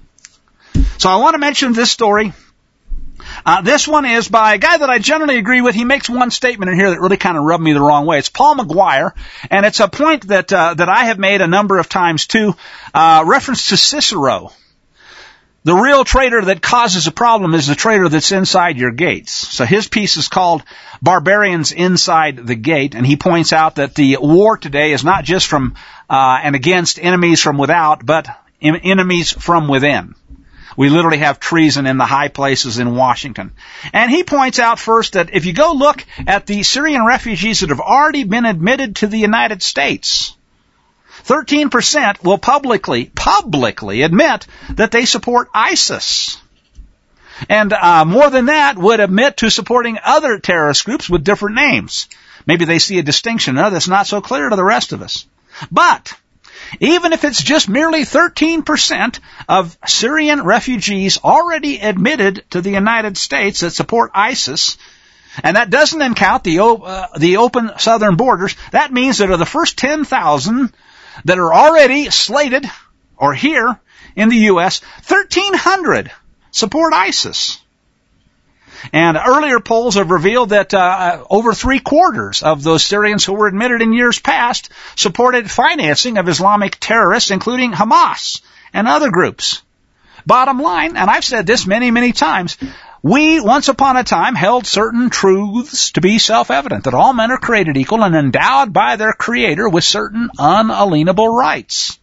So I want to mention this story. Uh, this one is by a guy that I generally agree with. He makes one statement in here that really kind of rubbed me the wrong way. It's Paul McGuire, and it's a point that uh, that I have made a number of times too. Uh, reference to Cicero. The real traitor that causes a problem is the traitor that's inside your gates. So his piece is called Barbarians Inside the Gate, and he points out that the war today is not just from uh, and against enemies from without, but enemies from within. We literally have treason in the high places in Washington. And he points out first that if you go look at the Syrian refugees that have already been admitted to the United States, thirteen percent will publicly, publicly admit that they support ISIS. And uh, more than that would admit to supporting other terrorist groups with different names. Maybe they see a distinction uh, that's not so clear to the rest of us. But even if it's just merely thirteen percent of Syrian refugees already admitted to the United States that support ISIS, And that doesn't then count the, uh, the open southern borders. That means that of the first ten thousand that are already slated or here in the U S, thirteen hundred support ISIS. And earlier polls have revealed that uh, over three quarters of those Syrians who were admitted in years past supported financing of Islamic terrorists, including Hamas and other groups. Bottom line, and I've said this many, many times, we once upon a time held certain truths to be self-evident, that all men are created equal and endowed by their Creator with certain unalienable rights.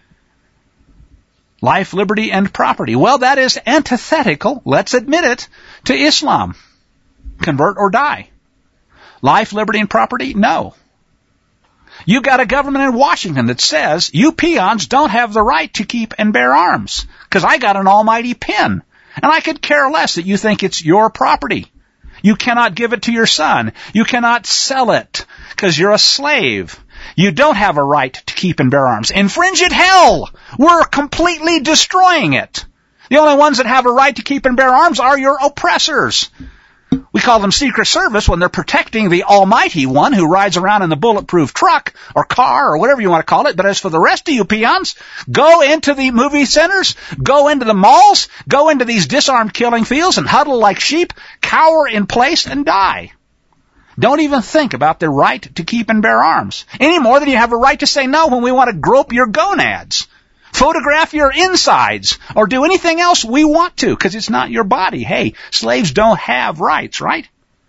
Life, liberty, and property. Well, that is antithetical, let's admit it, to Islam. Convert or die. Life, liberty, and property? No. You've got a government in Washington that says you peons don't have the right to keep and bear arms because I got an almighty pen. And I could care less that you think it's your property. You cannot give it to your son. You cannot sell it because you're a slave. You don't have a right to keep and bear arms. Infringe it, hell! We're completely destroying it. The only ones that have a right to keep and bear arms are your oppressors. We call them Secret Service when they're protecting the Almighty One who rides around in the bulletproof truck or car or whatever you want to call it. But as for the rest of you peons, go into the movie centers, go into the malls, go into these disarmed killing fields and huddle like sheep, cower in place and die. Don't even think about the right to keep and bear arms, any more than you have a right to say no when we want to grope your gonads, photograph your insides, or do anything else we want to, because it's not your body. Hey, slaves don't have rights, right?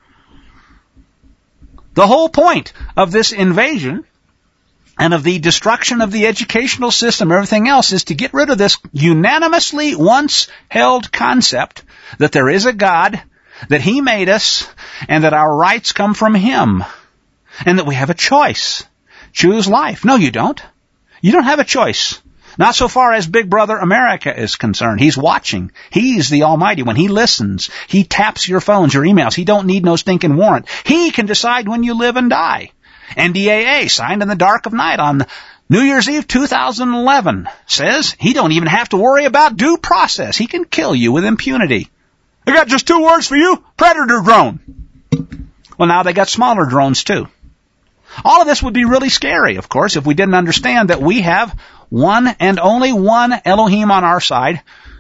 The whole point of this invasion and of the destruction of the educational system, everything else, is to get rid of this unanimously once held concept that there is a God, that He made us, and that our rights come from Him, and that we have a choice. Choose life. No, you don't. You don't have a choice. Not so far as Big Brother America is concerned. He's watching. He's the Almighty One. He listens. He taps your phones, your emails. He don't need no stinking warrant. He can decide when you live and die. N D A A, signed in the dark of night on New Year's Eve two thousand eleven, says he don't even have to worry about due process. He can kill you with impunity. I got just two words for you. Predator drone. Well, now they got smaller drones too. All of this would be really scary, of course, if we didn't understand that we have one and only one Elohim on our side.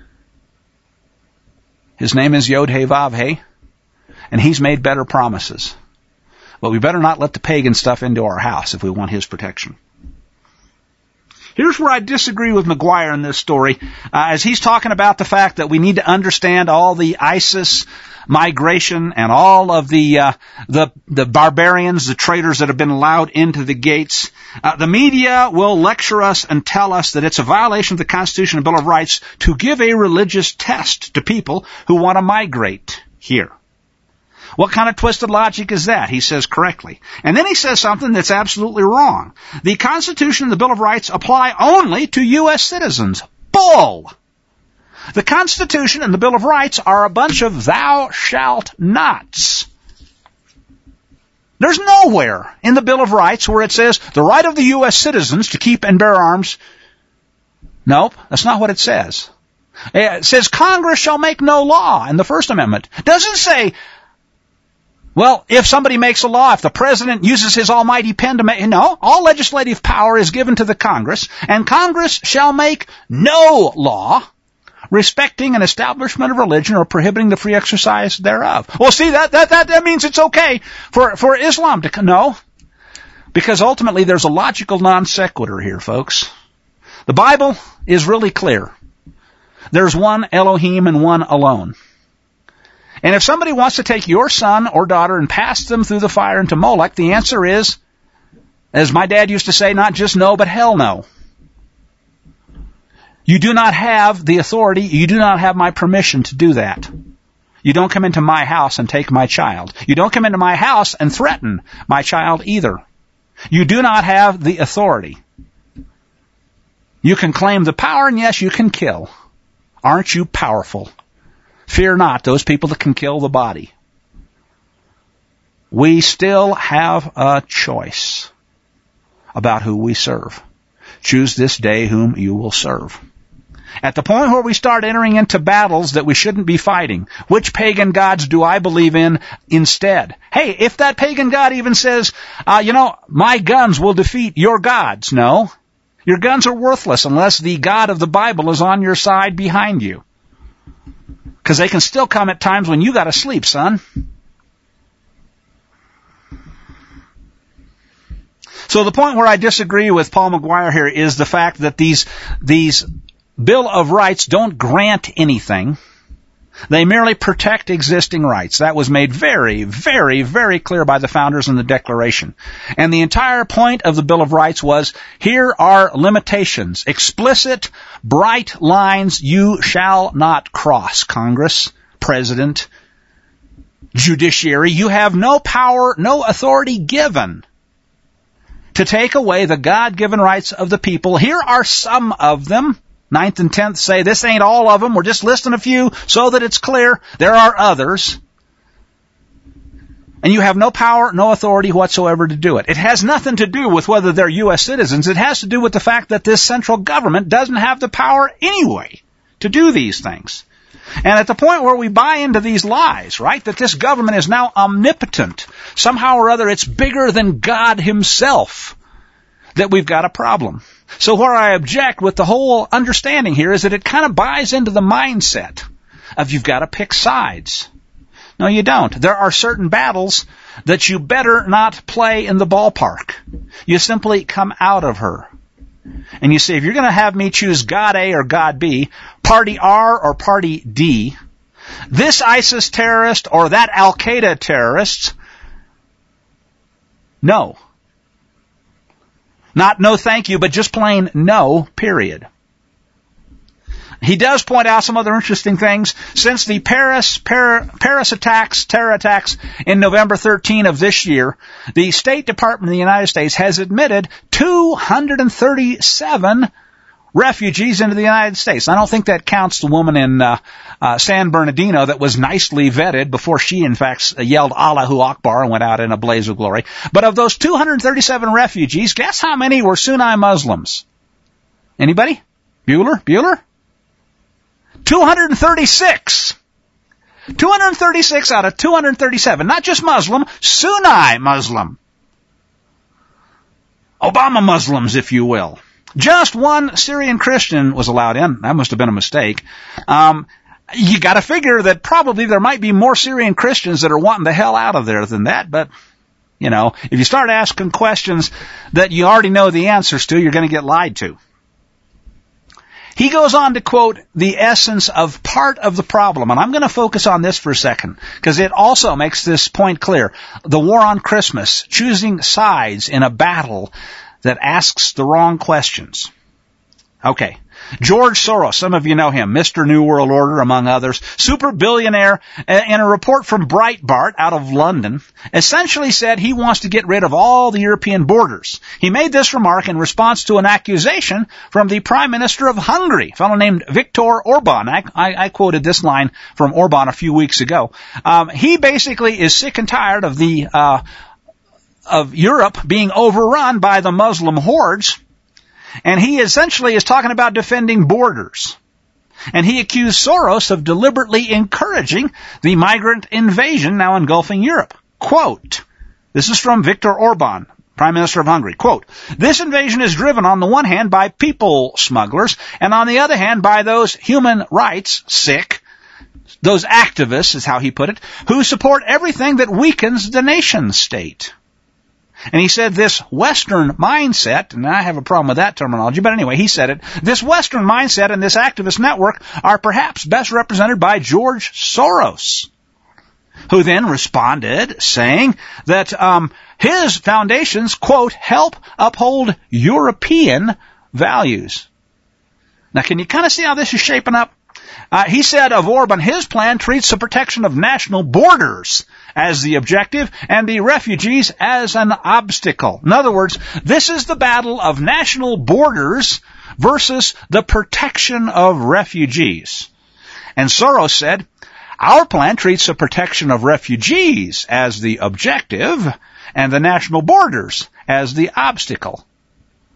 His name is Yod-Heh-Vav-Heh, and He's made better promises. But we better not let the pagan stuff into our house if we want His protection. Here's where I disagree with McGuire in this story, uh, as he's talking about the fact that we need to understand all the ISIS migration and all of the uh, the the barbarians, the traitors that have been allowed into the gates. Uh, the media will lecture us and tell us that it's a violation of the Constitution and Bill of Rights to give a religious test to people who want to migrate here. What kind of twisted logic is that? He says correctly. And then he says something that's absolutely wrong. The Constitution and the Bill of Rights apply only to U S citizens. Bull! The Constitution and the Bill of Rights are a bunch of thou shalt nots. There's nowhere in the Bill of Rights where it says the right of the U S citizens to keep and bear arms. Nope, that's not what it says. It says Congress shall make no law in the First Amendment. It doesn't say, well, if somebody makes a law, if the president uses his almighty pen to make, no, all legislative power is given to the Congress, and Congress shall make no law respecting an establishment of religion or prohibiting the free exercise thereof. Well, see, that, that, that, that means it's okay for, for Islam to, no, because ultimately there's a logical non sequitur here, folks. The Bible is really clear. There's one Elohim and one alone. And if somebody wants to take your son or daughter and pass them through the fire into Molech, the answer is, as my dad used to say, not just no, but hell no. You do not have the authority, you do not have my permission to do that. You don't come into my house and take my child. You don't come into my house and threaten my child either. You do not have the authority. You can claim the power, and yes, you can kill. Aren't you powerful? Fear not those people that can kill the body. We still have a choice about who we serve. Choose this day whom you will serve. At the point where we start entering into battles that we shouldn't be fighting, which pagan gods do I believe in instead? Hey, if that pagan god even says, uh, you know, my guns will defeat your gods. No. Your guns are worthless unless the God of the Bible is on your side behind you. Because they can still come at times when you got to sleep, son. So the point where I disagree with Paul McGuire here is the fact that these these Bill of Rights don't grant anything. They merely protect existing rights. That was made very, very, very clear by the founders in the Declaration. And the entire point of the Bill of Rights was, here are limitations, explicit, bright lines you shall not cross. Congress, President, Judiciary, you have no power, no authority given to take away the God-given rights of the people. Here are some of them. Ninth and tenth say, this ain't all of them. We're just listing a few so that it's clear. There are others. And you have no power, no authority whatsoever to do it. It has nothing to do with whether they're U S citizens. It has to do with the fact that this central government doesn't have the power anyway to do these things. And at the point where we buy into these lies, right, that this government is now omnipotent, somehow or other it's bigger than God himself, that we've got a problem. So where I object with the whole understanding here is that it kind of buys into the mindset of you've got to pick sides. No, you don't. There are certain battles that you better not play in the ballpark. You simply come out of her. And you say, if you're going to have me choose God A or God B, Party R or Party D, this ISIS terrorist or that Al-Qaeda terrorist, no. Not no thank you, but just plain no, period. He does point out some other interesting things. Since the Paris, Paris, Paris attacks, terror attacks in November thirteenth of this year, the State Department of the United States has admitted two hundred thirty-seven refugees into the United States. I don't think that counts the woman in uh, uh, San Bernardino that was nicely vetted before she, in fact, yelled Allahu Akbar and went out in a blaze of glory. But of those two hundred thirty-seven refugees, guess how many were Sunni Muslims? Anybody? Bueller? Bueller? two hundred thirty-six. two hundred thirty-six out of two hundred thirty-seven. Not just Muslim, Sunni Muslim. Obama Muslims, if you will. Just one Syrian Christian was allowed in. That must have been a mistake. Um, you got to figure that probably there might be more Syrian Christians that are wanting the hell out of there than that. But, you know, if you start asking questions that you already know the answers to, you're going to get lied to. He goes on to quote the essence of part of the problem, and I'm going to focus on this for a second, because it also makes this point clear. The war on Christmas, choosing sides in a battle that asks the wrong questions. Okay. George Soros, some of you know him, Mister New World Order, among others, super billionaire, in a report from Breitbart out of London, essentially said he wants to get rid of all the European borders. He made this remark in response to an accusation from the Prime Minister of Hungary, a fellow named Viktor Orban. I, I, I quoted this line from Orban a few weeks ago. Um, he basically is sick and tired of the uh, of Europe being overrun by the Muslim hordes. And he essentially is talking about defending borders. And he accused Soros of deliberately encouraging the migrant invasion now engulfing Europe. Quote, this is from Viktor Orban, Prime Minister of Hungary. Quote, this invasion is driven on the one hand by people smugglers, and on the other hand by those human rights sick, those activists is how he put it, who support everything that weakens the nation state. And he said this Western mindset, and I have a problem with that terminology, but anyway, he said it, this Western mindset and this activist network are perhaps best represented by George Soros, who then responded saying that um, his foundations, quote, help uphold European values. Now, can you kind of see how this is shaping up? Uh, he said of Orban, his plan treats the protection of national borders as the objective and the refugees as an obstacle. In other words, this is the battle of national borders versus the protection of refugees. And Soros said, our plan treats the protection of refugees as the objective and the national borders as the obstacle.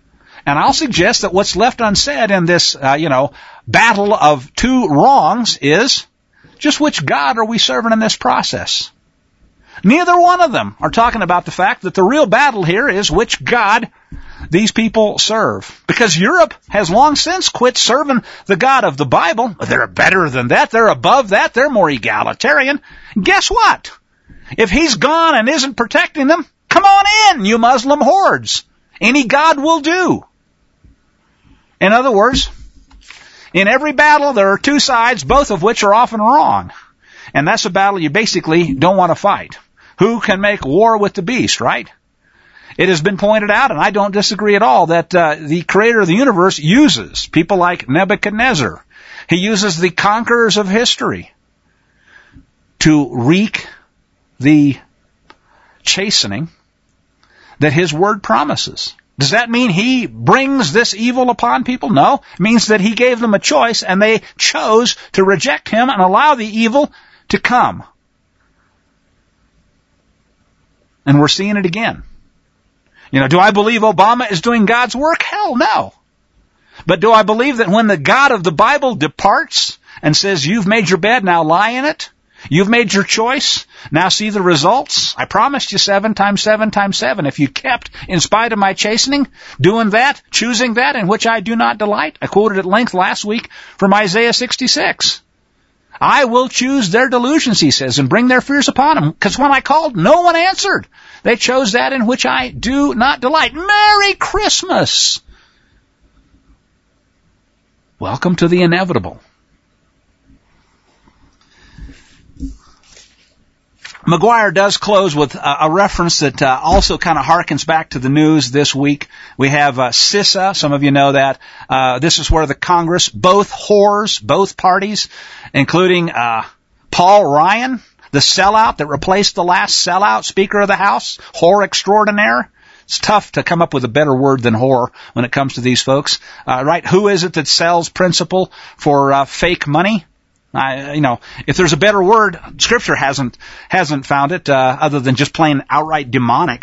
And I'll suggest that what's left unsaid in this, uh, you know, battle of two wrongs is just which God are we serving in this process? Neither one of them are talking about the fact that the real battle here is which God these people serve. Because Europe has long since quit serving the God of the Bible. They're better than that. They're above that. They're more egalitarian. Guess what? If he's gone and isn't protecting them, come on in, you Muslim hordes. Any God will do. In other words, in every battle there are two sides, both of which are often wrong. And that's a battle you basically don't want to fight. Who can make war with the beast, right? It has been pointed out, and I don't disagree at all, that uh, the creator of the universe uses people like Nebuchadnezzar. He uses the conquerors of history to wreak the chastening that his word promises. Does that mean he brings this evil upon people? No. It means that he gave them a choice, and they chose to reject him and allow the evil to come. And we're seeing it again. You know, do I believe Obama is doing God's work? Hell no. But do I believe that when the God of the Bible departs and says, you've made your bed, now lie in it? You've made your choice, now see the results? I promised you seven times seven times seven. If you kept, in spite of my chastening, doing that, choosing that in which I do not delight. I quoted at length last week from Isaiah sixty-six. I will choose their delusions, he says, and bring their fears upon them. Because when I called, no one answered. They chose that in which I do not delight. Merry Christmas! Welcome to the inevitable. McGuire does close with a, a reference that uh, also kind of harkens back to the news this week. We have uh, CISA, some of you know that. Uh, this is where the Congress, both whores, both parties, including uh, Paul Ryan, the sellout that replaced the last sellout Speaker of the House, whore extraordinaire. It's tough to come up with a better word than whore when it comes to these folks. Uh, right? Who is it that sells principle for uh, fake money? I, you know, if there's a better word, Scripture hasn't hasn't found it, uh, other than just plain outright demonic.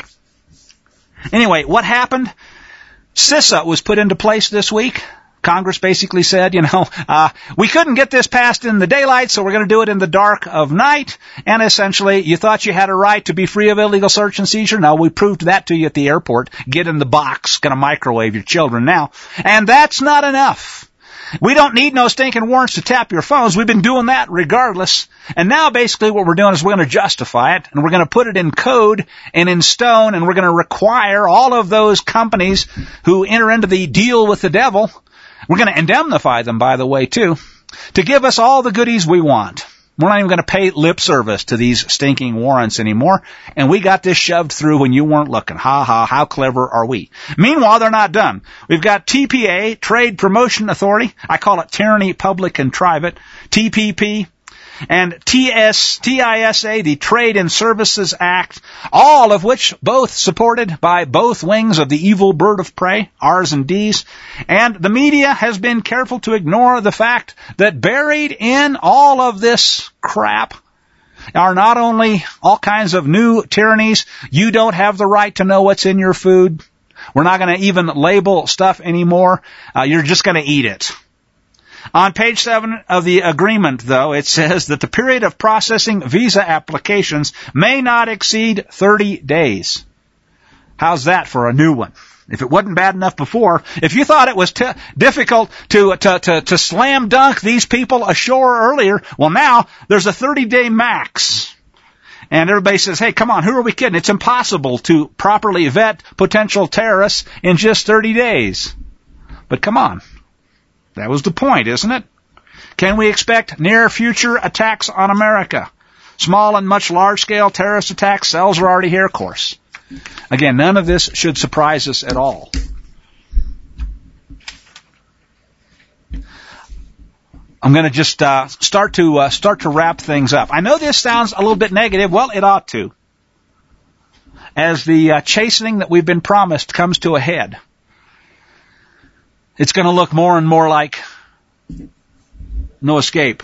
Anyway, what happened? CISA was put into place this week. Congress basically said, you know, uh, we couldn't get this passed in the daylight, so we're going to do it in the dark of night. And essentially, you thought you had a right to be free of illegal search and seizure? No, we proved that to you at the airport. Get in the box, going to microwave your children now. And that's not enough. We don't need no stinking warrants to tap your phones. We've been doing that regardless. And now basically what we're doing is we're going to justify it, and we're going to put it in code and in stone, and we're going to require all of those companies who enter into the deal with the devil, we're going to indemnify them, by the way, too, to give us all the goodies we want. We're not even going to pay lip service to these stinking warrants anymore. And we got this shoved through when you weren't looking. Ha ha, how clever are we? Meanwhile, they're not done. We've got T P A, Trade Promotion Authority. I call it Tyranny, Public and Private. T P P. And T S, T I S A, the Trade and Services Act, all of which both supported by both wings of the evil bird of prey, R's and D's. And the media has been careful to ignore the fact that buried in all of this crap are not only all kinds of new tyrannies. You don't have the right to know what's in your food. We're not going to even label stuff anymore. Uh, you're just going to eat it. On page seven of the agreement, though, it says that the period of processing visa applications may not exceed thirty days. How's that for a new one? If it wasn't bad enough before, if you thought it was t- difficult to, to, to, to slam dunk these people ashore earlier, well now there's a thirty-day max. And everybody says, hey, come on, who are we kidding? It's impossible to properly vet potential terrorists in just thirty days. But come on. That was the point, isn't it? Can we expect near future attacks on America? Small and much large-scale terrorist attacks, cells are already here, of course. Again, none of this should surprise us at all. I'm going to just uh, start to uh, start to wrap things up. I know this sounds a little bit negative. Well, it ought to. As the uh, chastening that we've been promised comes to a head, it's going to look more and more like no escape.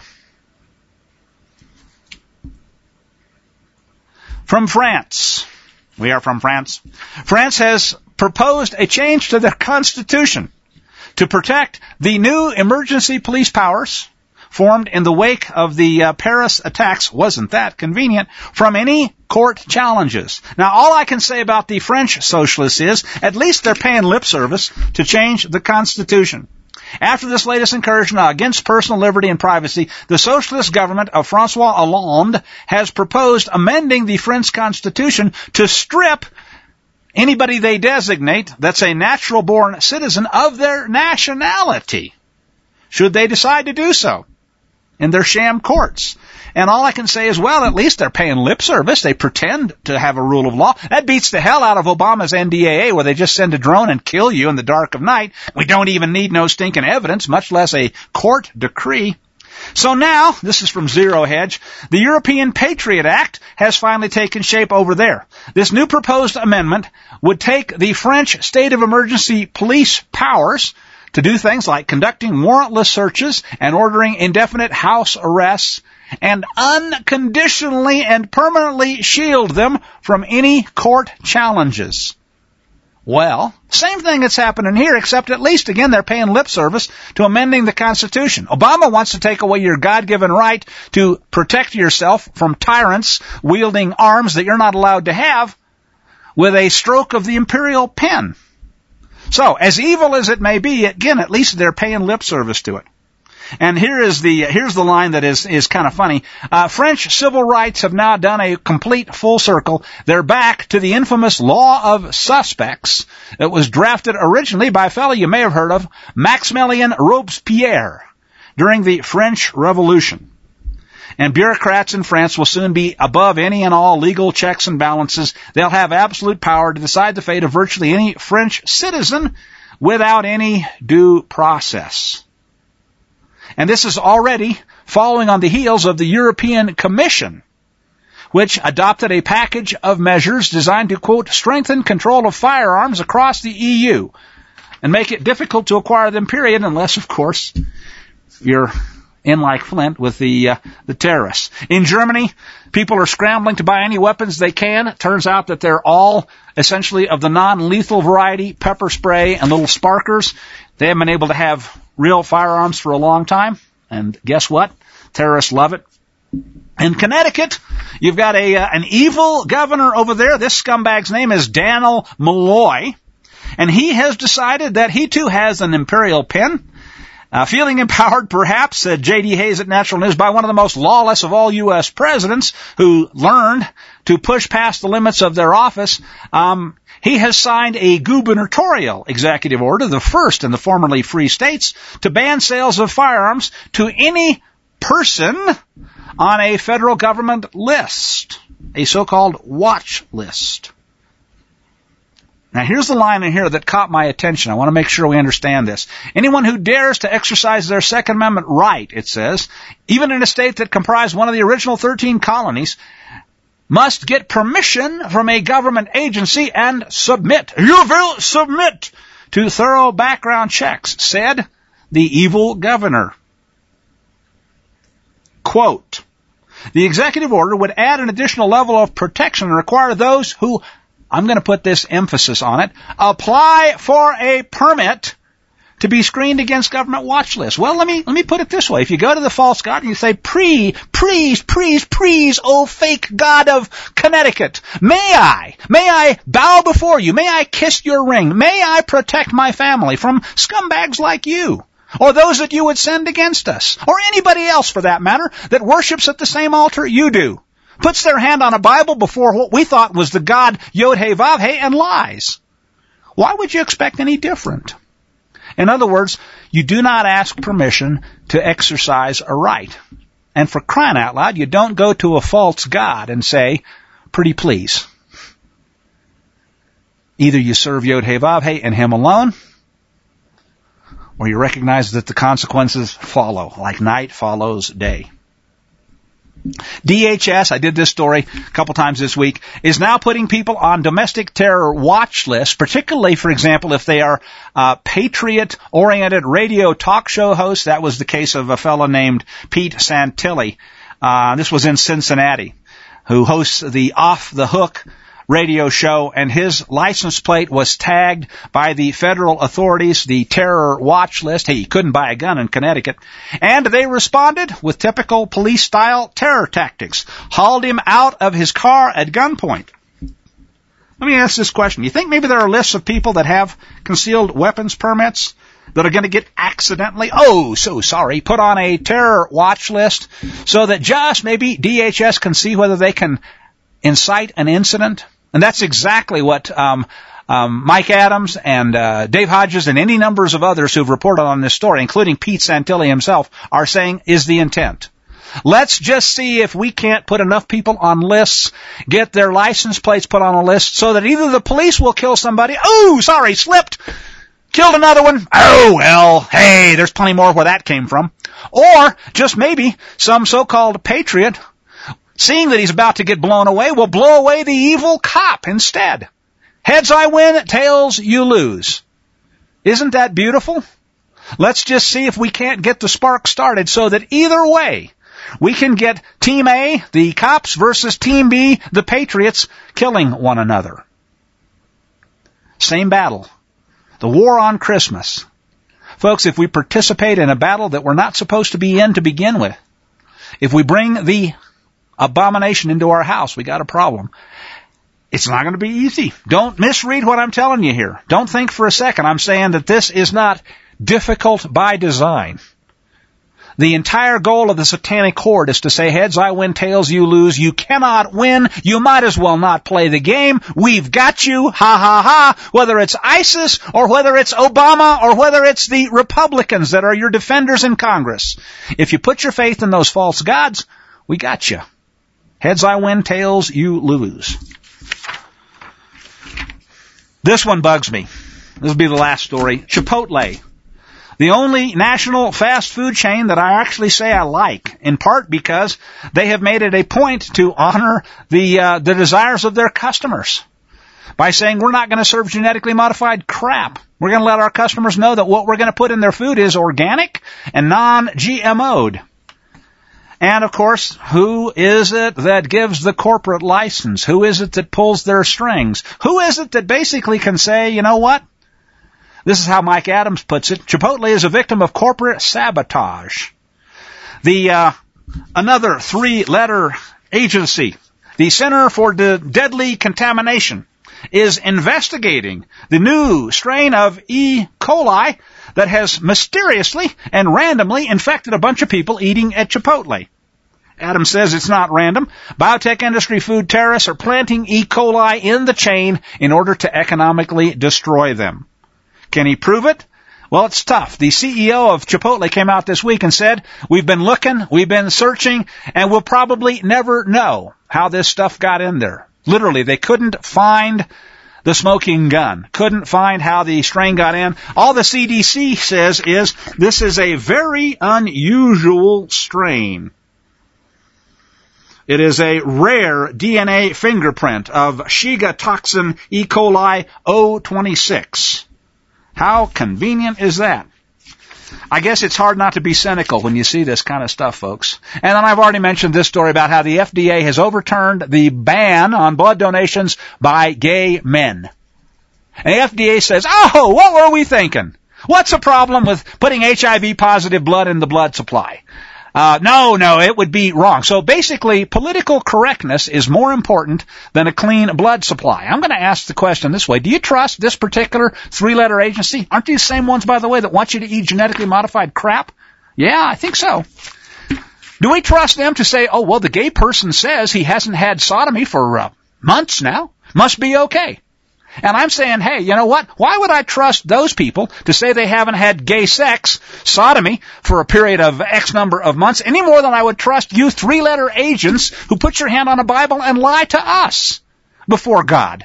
From France. We are from France. France has proposed a change to their constitution to protect the new emergency police powers formed in the wake of the uh, Paris attacks, wasn't that convenient, from any court challenges. Now, all I can say about the French socialists is, at least they're paying lip service to change the Constitution. After this latest incursion against personal liberty and privacy, the socialist government of François Hollande has proposed amending the French Constitution to strip anybody they designate that's a natural-born citizen of their nationality, should they decide to do so in their sham courts. And all I can say is, well, at least they're paying lip service. They pretend to have a rule of law. That beats the hell out of Obama's N D A A, where they just send a drone and kill you in the dark of night. We don't even need no stinking evidence, much less a court decree. So now, this is from Zero Hedge, the European Patriot Act has finally taken shape over there. This new proposed amendment would take the French state of emergency police powers to do things like conducting warrantless searches and ordering indefinite house arrests and unconditionally and permanently shield them from any court challenges. Well, same thing that's happening here, except at least, again, they're paying lip service to amending the Constitution. Obama wants to take away your God-given right to protect yourself from tyrants wielding arms that you're not allowed to have with a stroke of the imperial pen. So, as evil as it may be, again, at least they're paying lip service to it. And here is the here's the line that is is kind of funny. Uh, French civil rights have now done a complete full circle. They're back to the infamous law of suspects that was drafted originally by a fellow you may have heard of, Maximilien Robespierre, during the French Revolution. And bureaucrats in France will soon be above any and all legal checks and balances. They'll have absolute power to decide the fate of virtually any French citizen without any due process. And this is already following on the heels of the European Commission, which adopted a package of measures designed to, quote, strengthen control of firearms across the E U and make it difficult to acquire them, period, unless, of course, you're in like Flint with the uh, the terrorists. In Germany, people are scrambling to buy any weapons they can. It turns out that they're all essentially of the non-lethal variety, pepper spray and little sparkers. They haven't been able to have real firearms for a long time. And guess what? Terrorists love it. In Connecticut, you've got a uh, an evil governor over there. This scumbag's name is Dannel Malloy. And he has decided that he too has an imperial pen. Uh, feeling empowered, perhaps, said J D Hayes at Natural News, by one of the most lawless of all U S presidents who learned to push past the limits of their office, um, he has signed a gubernatorial executive order, the first in the formerly free states, to ban sales of firearms to any person on a federal government list, a so-called watch list. Now, here's the line in here that caught my attention. I want to make sure we understand this. Anyone who dares to exercise their Second Amendment right, it says, even in a state that comprised one of the original thirteen colonies, must get permission from a government agency and submit, you will submit to thorough background checks, said the evil governor. Quote, the executive order would add an additional level of protection and require those who, I'm going to put this emphasis on it, apply for a permit to be screened against government watch lists. Well, let me let me put it this way. If you go to the false god and you say, Pre, please, please, please, oh fake god of Connecticut, may I, may I bow before you, may I kiss your ring, may I protect my family from scumbags like you, or those that you would send against us, or anybody else for that matter that worships at the same altar you do, puts their hand on a Bible before what we thought was the God Yod-Heh-Vav-Heh and lies. Why would you expect any different? In other words, you do not ask permission to exercise a right. And for crying out loud, you don't go to a false god and say, pretty please. Either you serve Yod-Heh-Vav-Heh and him alone, or you recognize that the consequences follow, like night follows day. D H S, I did this story a couple times this week, is now putting people on domestic terror watch lists, particularly, for example, if they are uh, patriot-oriented radio talk show hosts. That was the case of a fellow named Pete Santilli. Uh, this was in Cincinnati, who hosts the Off the Hook radio show, and his license plate was tagged by the federal authorities, the terror watch list. Hey, you couldn't buy a gun in Connecticut. And they responded with typical police-style terror tactics. Hauled him out of his car at gunpoint. Let me ask this question. You think maybe there are lists of people that have concealed weapons permits that are going to get accidentally, oh, so sorry, put on a terror watch list so that just maybe D H S can see whether they can incite an incident? And that's exactly what um, um, Mike Adams and uh, Dave Hodges and any numbers of others who've reported on this story, including Pete Santilli himself, are saying is the intent. Let's just see if we can't put enough people on lists, get their license plates put on a list so that either the police will kill somebody, oh, sorry, slipped, killed another one, oh, well, hey, there's plenty more where that came from. Or just maybe some so-called patriot, seeing that he's about to get blown away, will blow away the evil cop instead. Heads I win, tails you lose. Isn't that beautiful? Let's just see if we can't get the spark started so that either way, we can get Team A, the cops, versus Team B, the patriots, killing one another. Same battle. The war on Christmas. Folks, if we participate in a battle that we're not supposed to be in to begin with, if we bring the abomination into our house, we got a problem. It's not going to be easy. Don't misread what I'm telling you here. Don't think for a second I'm saying that this is not difficult by design. The entire goal of the satanic horde is to say, heads I win, tails you lose. You cannot win. You might as well not play the game. We've got you. Ha ha ha. Whether it's ISIS or whether it's Obama or whether it's the Republicans that are your defenders in Congress. If you put your faith in those false gods, we got you. Heads I win, tails you lose. This one bugs me. This will be the last story. Chipotle. The only national fast food chain that I actually say I like, in part because they have made it a point to honor the uh, the desires of their customers by saying we're not going to serve genetically modified crap. We're going to let our customers know that what we're going to put in their food is organic and non-G M O'd. And, of course, who is it that gives the corporate license? Who is it that pulls their strings? Who is it that basically can say, you know what? This is how Mike Adams puts it. Chipotle is a victim of corporate sabotage. The uh, another three-letter agency, the Center for the Deadly Contamination, is investigating the new strain of E. coli that has mysteriously and randomly infected a bunch of people eating at Chipotle. Adams says it's not random. Biotech industry food terrorists are planting E. coli in the chain in order to economically destroy them. Can he prove it? Well, it's tough. The C E O of Chipotle came out this week and said, we've been looking, we've been searching, and we'll probably never know how this stuff got in there. Literally, they couldn't find the smoking gun, couldn't find how the strain got in. All the C D C says is this is a very unusual strain. It is a rare D N A fingerprint of Shiga toxin E. coli O twenty-six. How convenient is that? I guess it's hard not to be cynical when you see this kind of stuff, folks. And then I've already mentioned this story about how the F D A has overturned the ban on blood donations by gay men. And the F D A says, oh, what were we thinking? What's the problem with putting H I V positive blood in the blood supply? Uh, no, no, it would be wrong. So basically, political correctness is more important than a clean blood supply. I'm going to ask the question this way. Do you trust this particular three-letter agency? Aren't these the same ones, by the way, that want you to eat genetically modified crap? Yeah, I think so. Do we trust them to say, oh, well, the gay person says he hasn't had sodomy for uh, months now. Must be okay. And I'm saying, hey, you know what? Why would I trust those people to say they haven't had gay sex, sodomy, for a period of X number of months, any more than I would trust you three-letter agents who put your hand on a Bible and lie to us before God?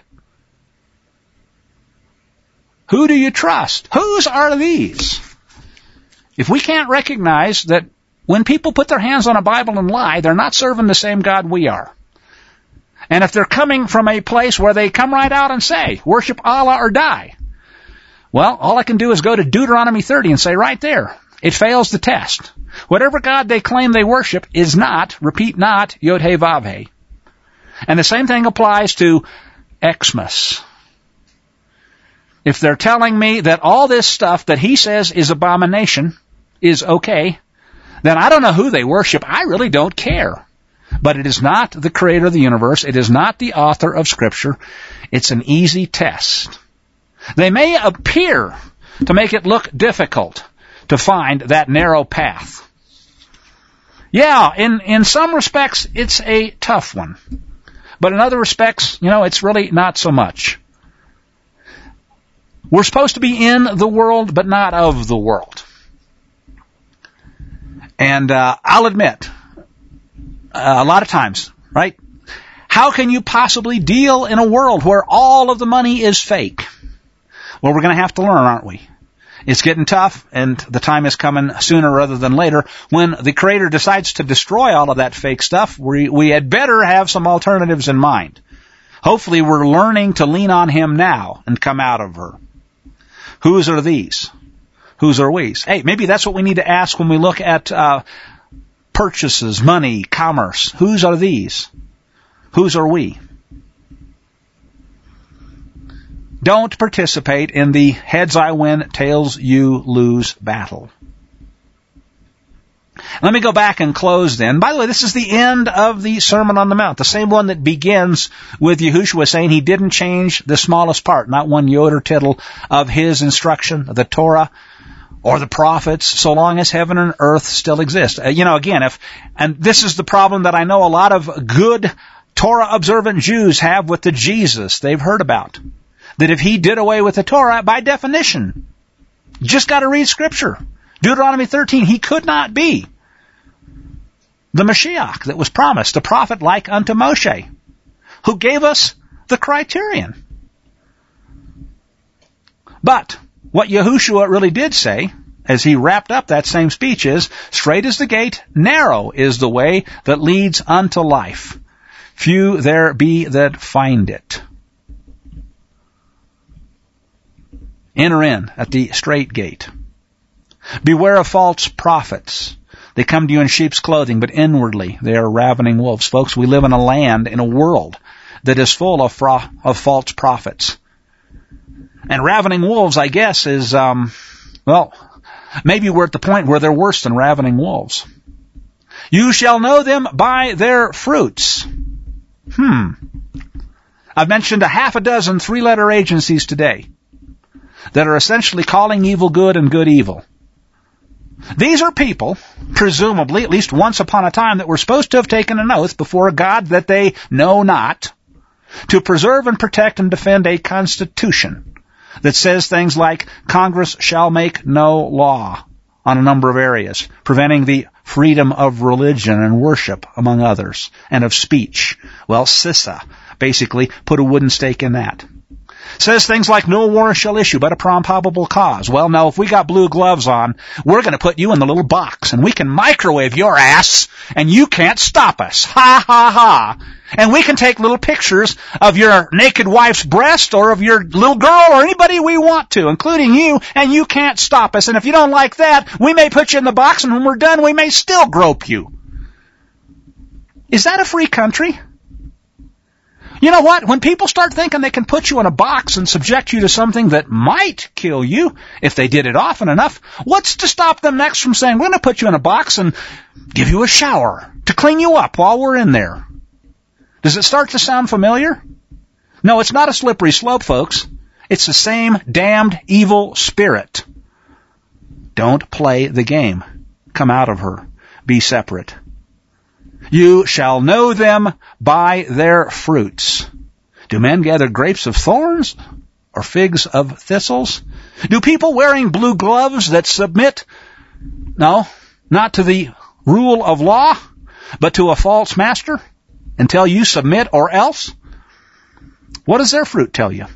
Who do you trust? Whose are these? If we can't recognize that when people put their hands on a Bible and lie, they're not serving the same God we are. And if they're coming from a place where they come right out and say, worship Allah or die, well, all I can do is go to Deuteronomy thirty and say right there, it fails the test. Whatever God they claim they worship is not, repeat not, Yod-He Vav-He. And the same thing applies to Xmas. If they're telling me that all this stuff that he says is abomination is okay, then I don't know who they worship. I really don't care. But it is not the creator of the universe. It is not the author of Scripture. It's an easy test. They may appear to make it look difficult to find that narrow path. Yeah, in, in some respects, it's a tough one. But in other respects, you know, it's really not so much. We're supposed to be in the world, but not of the world. And uh, I'll admit, uh, a lot of times, right? How can you possibly deal in a world where all of the money is fake? Well, we're going to have to learn, aren't we? It's getting tough, and the time is coming sooner rather than later when the Creator decides to destroy all of that fake stuff. We, we had better have some alternatives in mind. Hopefully we're learning to lean on Him now and come out of her. Whose are these? Whose are we's? Hey, maybe that's what we need to ask when we look at uh, purchases, money, commerce. Whose are these? Whose are we? Don't participate in the heads I win, tails you lose battle. Let me go back and close then. By the way, this is the end of the Sermon on the Mount, the same one that begins with Yahushua saying he didn't change the smallest part, not one yod or tittle of his instruction, the Torah, or the prophets, so long as heaven and earth still exist. Uh, you know, again, if, and this is the problem that I know a lot of good Torah-observant Jews have with the Jesus they've heard about. That if he did away with the Torah, by definition, you just got to read Scripture. Deuteronomy thirteen, he could not be the Mashiach that was promised, a prophet like unto Moshe, who gave us the criterion. But what Yahushua really did say, as he wrapped up that same speech, is, straight is the gate, narrow is the way that leads unto life. Few there be that find it. Enter in at the strait gate. Beware of false prophets. They come to you in sheep's clothing, but inwardly they are ravening wolves. Folks, we live in a land, in a world that is full of, fra- of false prophets. And ravening wolves, I guess, is, um, well, maybe we're at the point where they're worse than ravening wolves. You shall know them by their fruits. Hmm. I've mentioned a half a dozen three-letter agencies today that are essentially calling evil good and good evil. These are people, presumably, at least once upon a time, that were supposed to have taken an oath before a God that they know not, to preserve and protect and defend a constitution that says things like, Congress shall make no law on a number of areas, preventing the freedom of religion and worship, among others, and of speech. Well, CISA basically put a wooden stake in that. Says things like, no warrant shall issue but upon probable cause. Well, now, if we got blue gloves on, we're going to put you in the little box, and we can microwave your ass, and you can't stop us. Ha, ha, ha. And we can take little pictures of your naked wife's breast or of your little girl or anybody we want to, including you, and you can't stop us. And if you don't like that, we may put you in the box, and when we're done, we may still grope you. Is that a free country? You know what? When people start thinking they can put you in a box and subject you to something that might kill you, if they did it often enough, what's to stop them next from saying, we're going to put you in a box and give you a shower to clean you up while we're in there? Does it start to sound familiar? No, it's not a slippery slope, folks. It's the same damned evil spirit. Don't play the game. Come out of her. Be separate. You shall know them by their fruits. Do men gather grapes of thorns or figs of thistles? Do people wearing blue gloves that submit, no, not to the rule of law, but to a false master until you submit or else? What does their fruit tell you?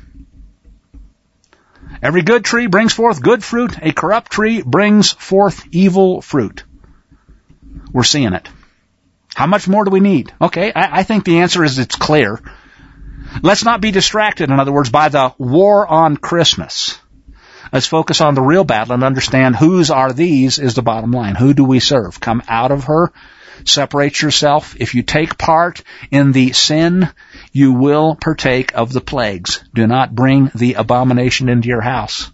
Every good tree brings forth good fruit. A corrupt tree brings forth evil fruit. We're seeing it. How much more do we need? Okay, I, I think the answer is it's clear. Let's not be distracted, in other words, by the war on Christmas. Let's focus on the real battle and understand whose are these is the bottom line. Who do we serve? Come out of her. separate yourself. If you take part in the sin, you will partake of the plagues. Do not bring the abomination into your house.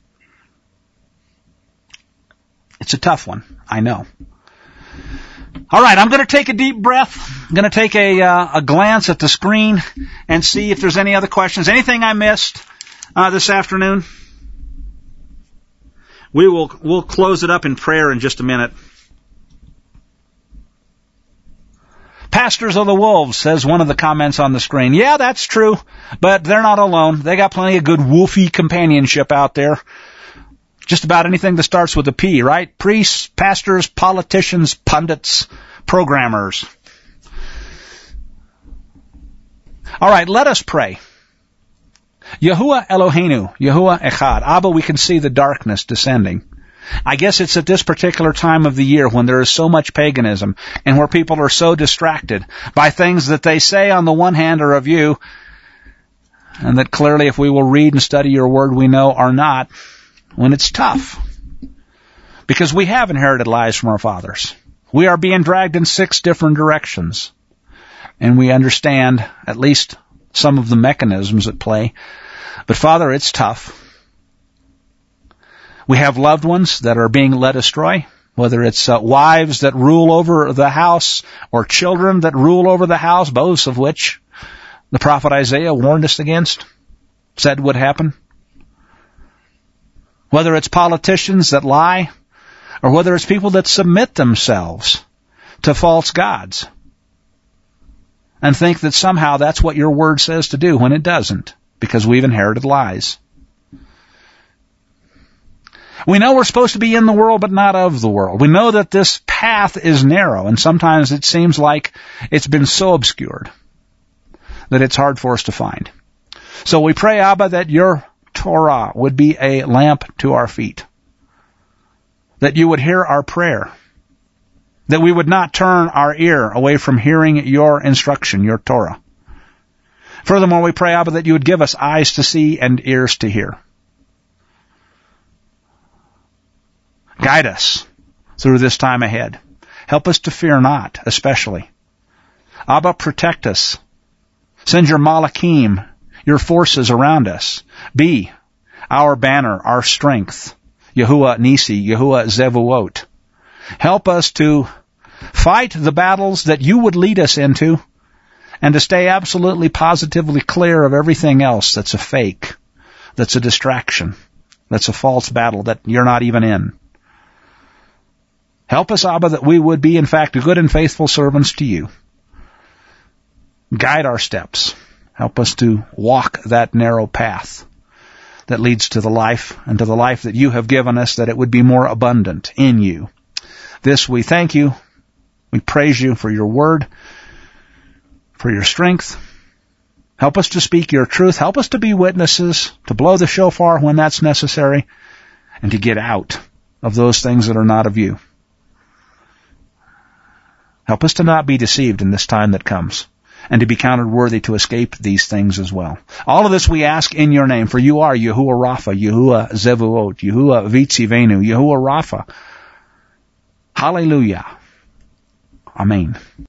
It's a tough one, I know. All right, I'm going to take a deep breath. I'm going to take a, uh, a glance at the screen and see if there's any other questions. Anything I missed uh, this afternoon? We will we'll close it up in prayer in just a minute. Pastors of the Wolves, says one of the comments on the screen. Yeah, that's true, but they're not alone. They got plenty of good wolfy companionship out there. Just about anything that starts with a P, right? Priests, pastors, politicians, pundits, programmers. All right, let us pray. Yahuwah Eloheinu, Yahuwah Echad. Abba, we can see the darkness descending. I guess it's at this particular time of the year when there is so much paganism and where people are so distracted by things that they say on the one hand are of you, and that clearly if we will read and study your word we know are not, when it's tough. Because we have inherited lies from our fathers. We are being dragged in six different directions. And we understand at least some of the mechanisms at play. But Father, it's tough. We have loved ones that are being led astray, whether it's uh, wives that rule over the house or children that rule over the house, both of which the prophet Isaiah warned us against, said would happen. Whether it's politicians that lie, or whether it's people that submit themselves to false gods and think that somehow that's what your word says to do when it doesn't, because we've inherited lies. We know we're supposed to be in the world but not of the world. We know that this path is narrow, and sometimes it seems like it's been so obscured that it's hard for us to find. So we pray, Abba, that your Torah would be a lamp to our feet, that you would hear our prayer, that we would not turn our ear away from hearing your instruction, your Torah. Furthermore, we pray, Abba, that you would give us eyes to see and ears to hear. Guide us through this time ahead. Help us to fear not, especially. Abba, protect us. Send your Malachim, your forces around us. Be our banner, our strength. Yahuwah Nisi, Yahuwah Zevuot. Help us to fight the battles that you would lead us into and to stay absolutely positively clear of everything else that's a fake, that's a distraction, that's a false battle that you're not even in. Help us, Abba, that we would be, in fact, good and faithful servants to you. Guide our steps. Help us to walk that narrow path that leads to the life and to the life that you have given us, that it would be more abundant in you. This we thank you. We praise you for your word, for your strength. Help us to speak your truth. Help us to be witnesses, to blow the shofar when that's necessary, and to get out of those things that are not of you. Help us to not be deceived in this time that comes, and to be counted worthy to escape these things as well. All of this we ask in your name, for you are Yahuwah Rapha, Yahuwah Zevuot, Yahuwah Vitzivenu, Yahuwah Rapha. Hallelujah. Amen.